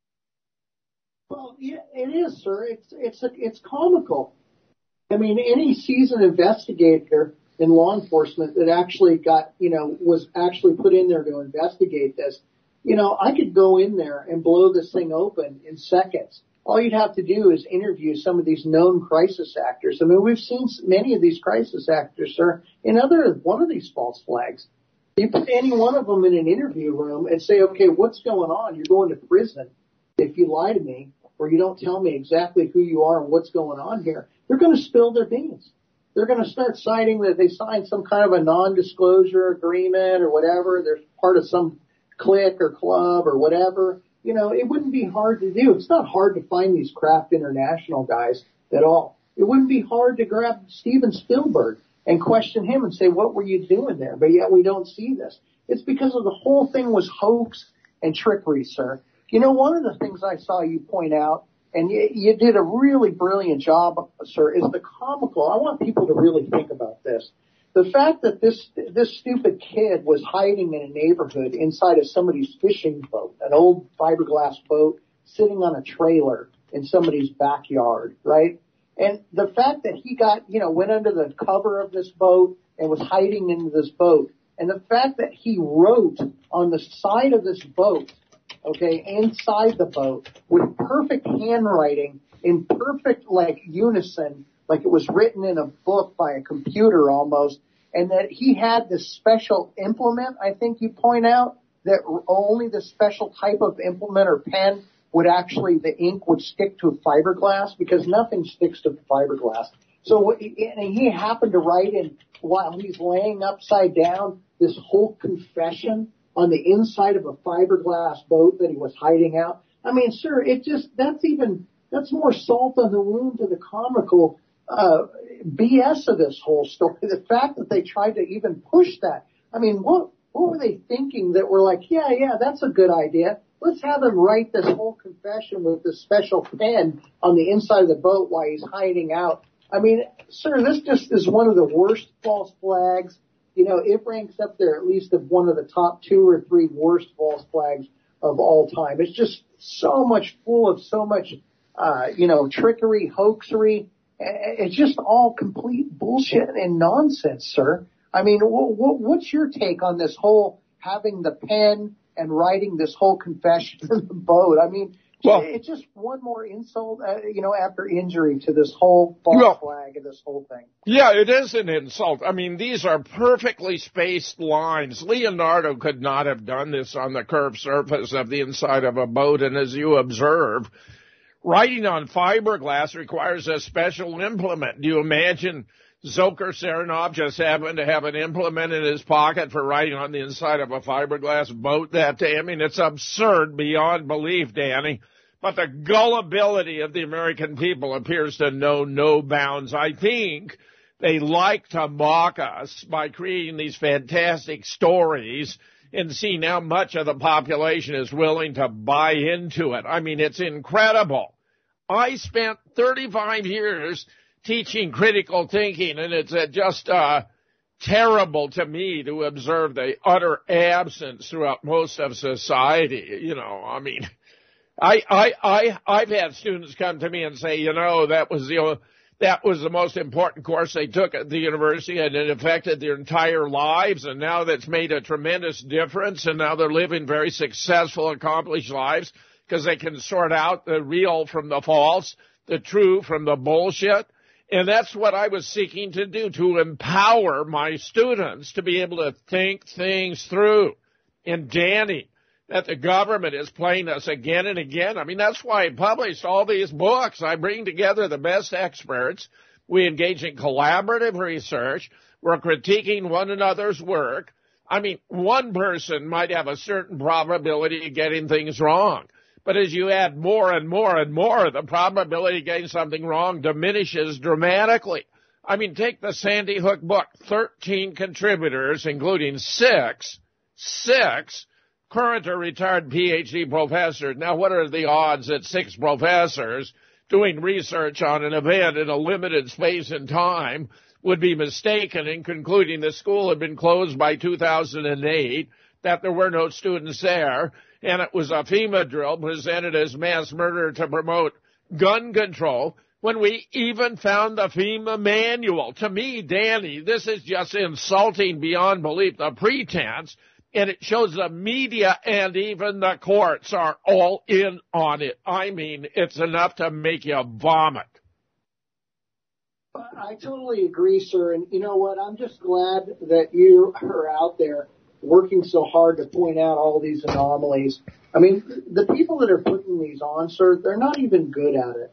Well, yeah, it is, sir. It's it's a, it's comical. I mean, any seasoned investigator in law enforcement that actually got, you know, was actually put in there to investigate this, you know, I could go in there and blow this thing open in seconds. All you'd have to do is interview some of these known crisis actors. I mean, we've seen many of these crisis actors, sir, in other one of these false flags. You put any one of them in an interview room and say, okay, what's going on? You're going to prison if you lie to me or you don't tell me exactly who you are and what's going on here. They're going to spill their beans. they're going to start citing that they signed some kind of a non-disclosure agreement or whatever. They're part of some clique or club or whatever. You know, it wouldn't be hard to do. It's not hard to find these Kraft International guys at all. It wouldn't be hard to grab Steven Spielberg and question him and say, what were you doing there? But yet we don't see this. It's because of the whole thing was hoax and trickery, sir. You know, one of the things I saw you point out, and you, you did a really brilliant job, sir, is the comical. I want people to really think about this. The fact that this this stupid kid was hiding in a neighborhood inside of somebody's fishing boat, an old fiberglass boat, sitting on a trailer in somebody's backyard, right? And the fact that he got, you know, went under the cover of this boat and was hiding in this boat, and the fact that he wrote on the side of this boat, okay, inside the boat with perfect handwriting in perfect, like, unison, like it was written in a book by a computer almost, and that he had this special implement, I think you point out, that only the special type of implement or pen would actually, the ink would stick to fiberglass because nothing sticks to fiberglass. So, and he happened to write in, while he's laying upside down, this whole confession on the inside of a fiberglass boat that he was hiding out. I mean, sir, it just, that's even, that's more salt on the wound to the comical uh B S of this whole story. The fact that they tried to even push that. I mean, what what were they thinking that were like, yeah, yeah, that's a good idea. Let's have him write this whole confession with this special pen on the inside of the boat while he's hiding out. I mean, sir, this just is one of the worst false flags. You know, it ranks up there at least of one of the top two or three worst false flags of all time. It's just so much full of so much, uh, you know, trickery, hoaxery. It's just all complete bullshit and nonsense, sir. I mean, w- w- what's your take on this whole having the pen and writing this whole confession in the boat? I mean, well, it's just one more insult, uh, you know, after injury to this whole false well, flag and this whole thing. Yeah, it is an insult. I mean, these are perfectly spaced lines. Leonardo could not have done this on the curved surface of the inside of a boat, and as you observe, writing on fiberglass requires a special implement. Do you imagine Dzhokhar Tsarnaev just happened to have an implement in his pocket for writing on the inside of a fiberglass boat that day? I mean, it's absurd beyond belief, Danny. But the gullibility of the American people appears to know no bounds. I think they like to mock us by creating these fantastic stories and seeing how much of the population is willing to buy into it. I mean, it's incredible. I spent thirty-five years teaching critical thinking, and it's uh, just uh, terrible to me to observe the utter absence throughout most of society. You know, I mean, I, I, I, I've had students come to me and say, you know, that was the that was the most important course they took at the university, and it affected their entire lives, and now that's made a tremendous difference, and now they're living very successful, accomplished lives because they can sort out the real from the false, the true from the bullshit. And that's what I was seeking to do, to empower my students to be able to think things through. And Danny, that the government is playing us again and again. I mean, that's why I published all these books. I bring together the best experts. We engage in collaborative research. We're critiquing one another's work. I mean, one person might have a certain probability of getting things wrong. But as you add more and more and more, the probability of getting something wrong diminishes dramatically. I mean, take the Sandy Hook book, thirteen contributors, including six, six current or retired P H D professors. Now, what are the odds that six professors doing research on an event in a limited space and time would be mistaken in concluding the school had been closed by two thousand eight, that there were no students there, and it was a FEMA drill presented as mass murder to promote gun control, when we even found the FEMA manual? To me, Danny, this is just insulting beyond belief, the pretense, and it shows the media and even the courts are all in on it. I mean, it's enough to make you vomit. I totally agree, sir. And you know what? I'm just glad that you are out there working so hard to point out all these anomalies. I mean, the people that are putting these on, sir, they're not even good at it.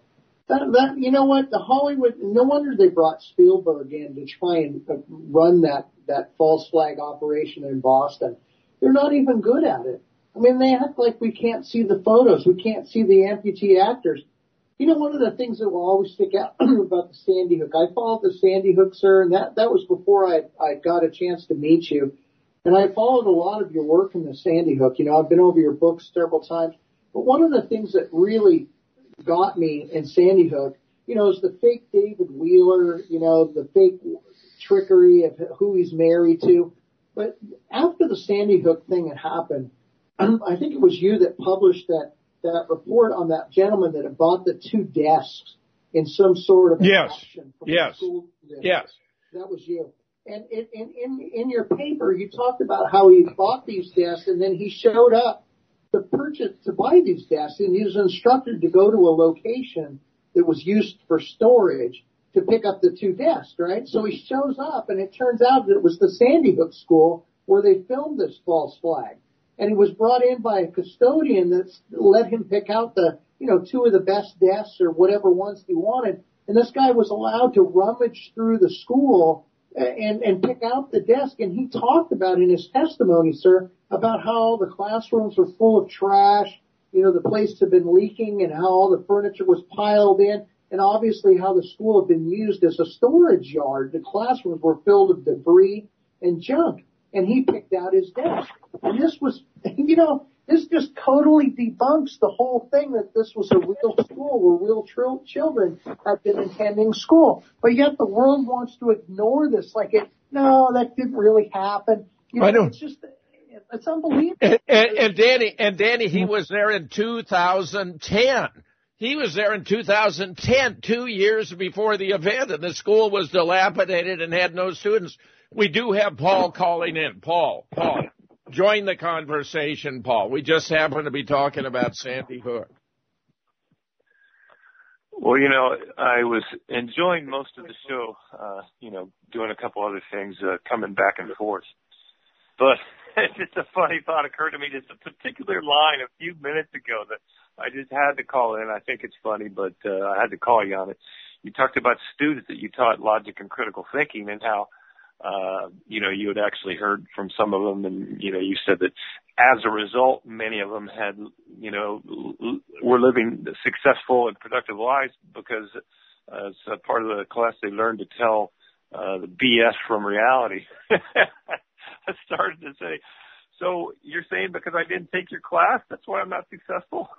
That, that, you know what, the Hollywood, no wonder they brought Spielberg in to try and uh, run that, that false flag operation in Boston. They're not even good at it. I mean, they act like we can't see the photos. We can't see the amputee actors. You know, one of the things that will always stick out about the Sandy Hook, I followed the Sandy Hook, sir, and that, that was before I, I got a chance to meet you. And I followed a lot of your work in the Sandy Hook. You know, I've been over your books several times. But one of the things that really got me in Sandy Hook, you know, is the fake David Wheeler, you know, the fake trickery of who he's married to. But after the Sandy Hook thing had happened, I think it was you that published that, that report on that gentleman that had bought the two desks in some sort of yes. action from yes. the school district. Yes. That was you. And in, in, in, in your paper, you talked about how he bought these desks and then he showed up to purchase, to buy these desks, and he was instructed to go to a location that was used for storage to pick up the two desks, right? So he shows up, and it turns out that it was the Sandy Hook School where they filmed this false flag. And he was brought in by a custodian that let him pick out the, you know, two of the best desks or whatever ones he wanted. And this guy was allowed to rummage through the school and, and pick out the desk. And he talked about in his testimony, sir, about how the classrooms were full of trash, you know, the place had been leaking and how all the furniture was piled in, and obviously how the school had been used as a storage yard. The classrooms were filled with debris and junk, and he picked out his desk. And this was, you know, this just totally debunks the whole thing that this was a real school where real tr- children had been attending school. But yet the world wants to ignore this like it, no, that didn't really happen. You know, I know. It's just, it's unbelievable. And, and, and Danny, and Danny, he was there in two thousand ten. He was there in two thousand ten, two years before the event, and the school was dilapidated and had no students. We do have Paul calling in. Paul, Paul, join the conversation, Paul. We just happen to be talking about Sandy Hook. Well, you know, I was enjoying most of the show, uh, you know, doing a couple other things, uh, coming back and forth. But just a funny thought occurred to me, just a particular line a few minutes ago that I just had to call in. I think it's funny, but uh, I had to call you on it. You talked about students that you taught logic and critical thinking and how, uh, you know, you had actually heard from some of them, and, you know, you said that as a result, many of them had, you know, l- were living successful and productive lives because uh, as a part of the class they learned to tell uh, the B S from reality. I started to say, so you're saying because I didn't take your class, that's why I'm not successful?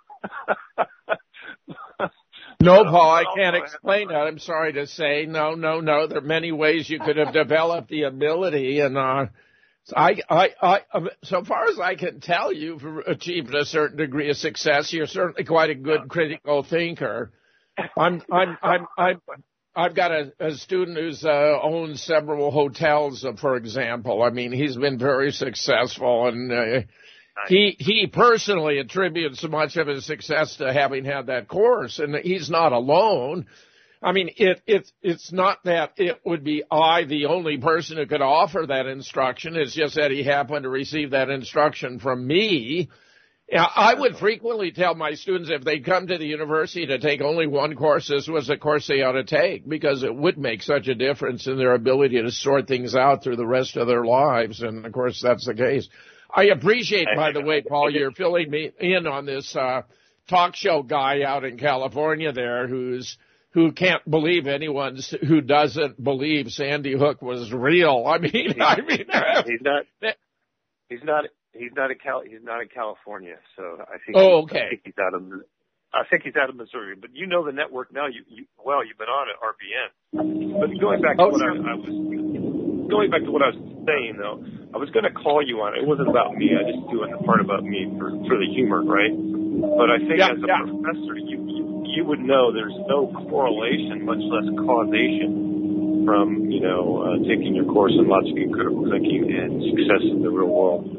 No, Paul, I can't explain that. I'm sorry to say. No, no, no. There are many ways you could have developed the ability, and uh, I, I, I, so far as I can tell, you've achieved a certain degree of success. You're certainly quite a good critical thinker. I'm, I'm, I'm, I'm. I've got a, a student who's uh, owns several hotels, uh, for example. I mean, he's been very successful, and uh, he he personally attributes so much of his success to having had that course, and he's not alone. I mean, it it it's not that it would be I the only person who could offer that instruction. It's just that he happened to receive that instruction from me. I would frequently tell my students if they come to the university to take only one course, this was a course they ought to take because it would make such a difference in their ability to sort things out through the rest of their lives. And, of course, that's the case. I appreciate, by the way, Paul, you're filling me in on this uh, talk show guy out in California there who's who can't believe anyone who doesn't believe Sandy Hook was real. I mean, I mean, he's not. He's not. He's not in Cal. He's not in California, so I think. Oh, okay. I think he's out of. I think he's out of Missouri. But you know the network now. You, you well, you've been on at R B N. But going back to oh, what I, I was going back to what I was saying though, I was going to call you on it. It wasn't about me. I just doing the part about me for for the humor, right? But I think yeah, as a yeah. professor, you, you you would know there's no correlation, much less causation, from, you know, uh, taking your course in logic and critical thinking and success in the real world.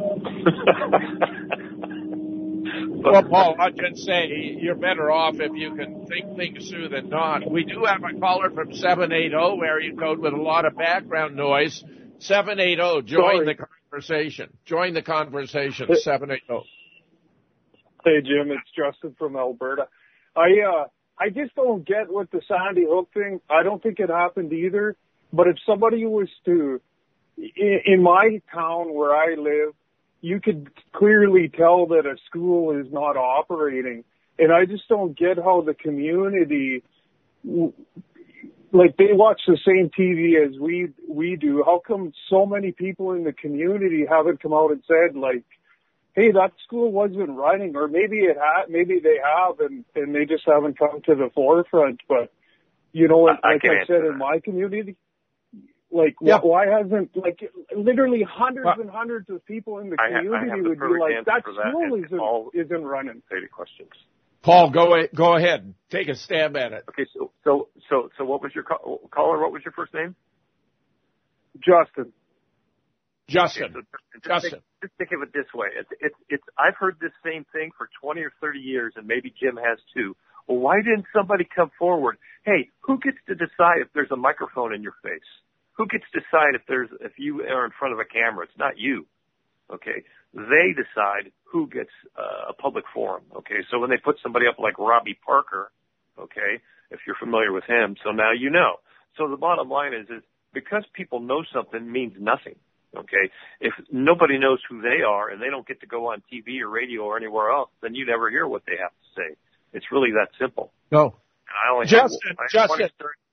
But, well, Paul, I'd just say you're better off if you can think things through than not. We do have a caller from seven eighty area code with a lot of background noise. seven eighty, join Sorry. the conversation. Join the conversation, seven eighty. Hey, Jim, it's Justin from Alberta. I, uh, I just don't get with the Sandy Hook thing. I don't think it happened either. But if somebody was to, in, in my town where I live, you could clearly tell that a school is not operating. And I just don't get how the community, like they watch the same T V as we we do. How come so many people in the community haven't come out and said, like, hey, that school wasn't running, or maybe it ha- maybe they have, and, and they just haven't come to the forefront. But, you know, like I, I said, in my community, like, yeah. why hasn't, like, literally hundreds well, and hundreds of people in the community I ha- I would be like, that school that isn't, all isn't running. Questions. Paul, go go ahead. Take a stab at it. Okay, so so so so what was your call, caller? What was your first name? Justin. Justin. Okay, so just Justin. Think, just think of it this way. It's, it's it's I've heard this same thing for twenty or thirty years, and maybe Jim has too. Well, why didn't somebody come forward? Hey, who gets to decide if there's a microphone in your face? Who gets to decide if there's if you are in front of a camera? It's not you. Okay, they decide who gets uh, a public forum. Okay, so when they put somebody up like Robbie Parker, okay, if you're familiar with him, so now you know. So the bottom line is, is because people know something means nothing. Okay, if nobody knows who they are and they don't get to go on T V or radio or anywhere else, then you never hear what they have to say. It's really that simple. No, I only Justin, have, I Justin,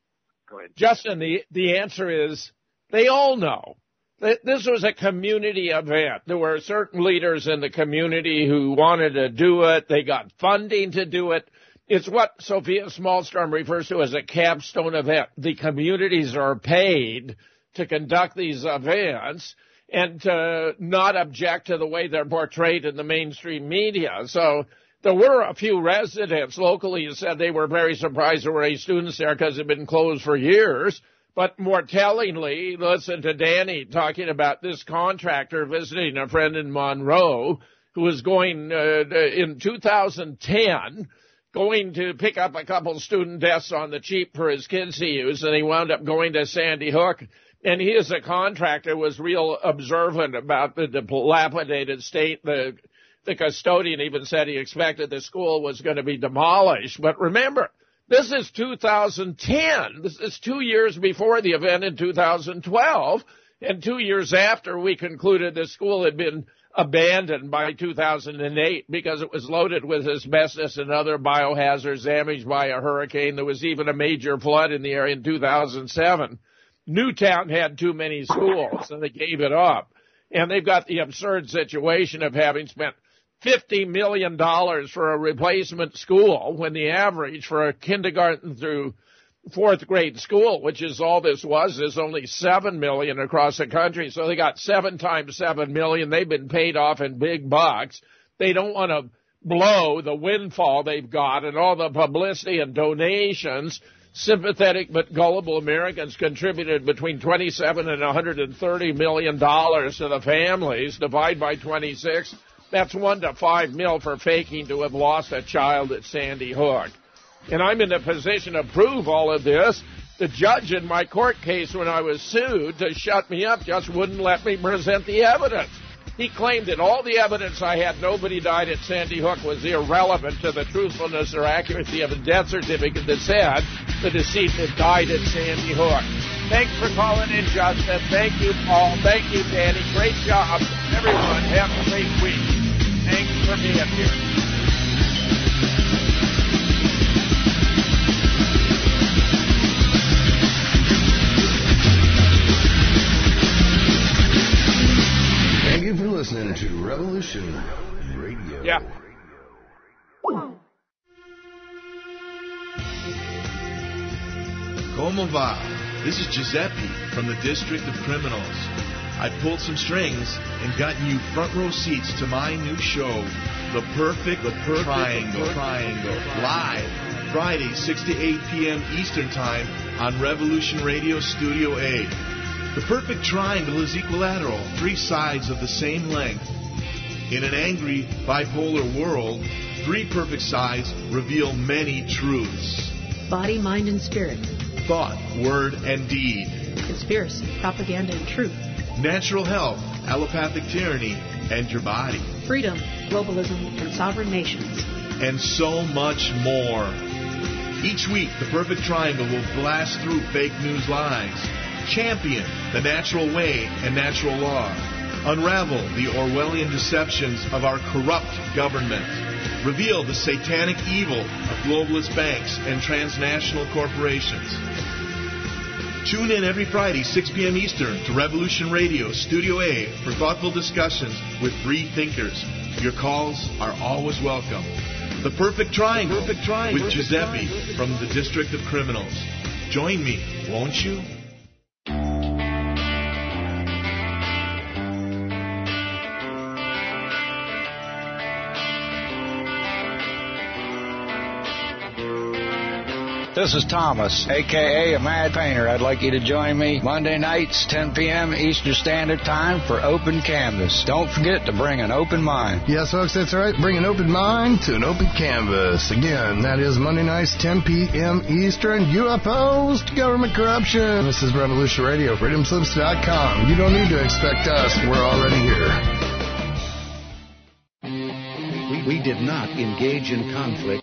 go ahead. Justin. The the answer is they all know. This was a community event. There were certain leaders in the community who wanted to do it. They got funding to do it. It's what Sophia Smallstorm refers to as a capstone event. The communities are paid to conduct these events and to not object to the way they're portrayed in the mainstream media. So there were a few residents locally who said they were very surprised there were any students there because it had been closed for years. But more tellingly, listen to Danny talking about this contractor visiting a friend in Monroe who was going uh, in two thousand ten, going to pick up a couple student desks on the cheap for his kids to use, and he wound up going to Sandy Hook. And he, as a contractor, was real observant about the dilapidated state. The, the custodian even said he expected the school was going to be demolished. But remember, this is two thousand ten. This is two years before the event in two thousand twelve, and two years after we concluded the school had been abandoned by two thousand eight because it was loaded with asbestos and other biohazards damaged by a hurricane. There was even a major flood in the area in two thousand seven. Newtown had too many schools, and they gave it up. And they've got the absurd situation of having spent fifty million dollars for a replacement school when the average for a kindergarten through fourth grade school, which is all this was, is only seven million dollars across the country. So they got seven times seven million dollars. They've been paid off in big bucks. They don't want to blow the windfall they've got and all the publicity and donations. Sympathetic but gullible Americans contributed between twenty-seven and one hundred thirty million dollars to the families. Divide by twenty-six. That's one to five mil for faking to have lost a child at Sandy Hook. And I'm in a position to prove all of this. The judge in my court case when I was sued to shut me up just wouldn't let me present the evidence. He claimed that all the evidence I had nobody died at Sandy Hook was irrelevant to the truthfulness or accuracy of a death certificate that said the decedent had died at Sandy Hook. Thanks for calling in, Justin. Thank you, Paul. Thank you, Danny. Great job. Everyone, have a great week. Thanks for being here. Thank you for listening to Revolution Radio. Yeah. Como va? This is Giuseppe from the District of Criminals. I pulled some strings and gotten you front row seats to my new show, The Perfect, the Perfect Triangle, Triangle, live Friday, six to eight p.m. Eastern Time on Revolution Radio Studio A. The perfect triangle is equilateral, three sides of the same length. In an angry, bipolar world, three perfect sides reveal many truths. Body, mind, and spirit. Thought, word, and deed. Conspiracy, propaganda, and truth. Natural health, allopathic tyranny, and your body. Freedom, globalism, and sovereign nations. And so much more. Each week, the Perfect Triangle will blast through fake news lies, champion the natural way and natural law, unravel the Orwellian deceptions of our corrupt government, reveal the satanic evil of globalist banks and transnational corporations. Tune in every Friday, six p.m. Eastern, to Revolution Radio, Studio A, for thoughtful discussions with free thinkers. Your calls are always welcome. The Perfect Triangle, Perfect Triangle with Giuseppe from the District of Criminals. Join me, won't you? This is Thomas, a k a. a Mad Painter. I'd like you to join me Monday nights, ten p.m. Eastern Standard Time for Open Canvas. Don't forget to bring an open mind. Yes, folks, that's right. Bring an open mind to an open canvas. Again, that is Monday nights, ten p.m. Eastern. You opposed government corruption. This is Revolution Radio, freedom slips dot com. You don't need to expect us. We're already here. We, we did not engage in conflict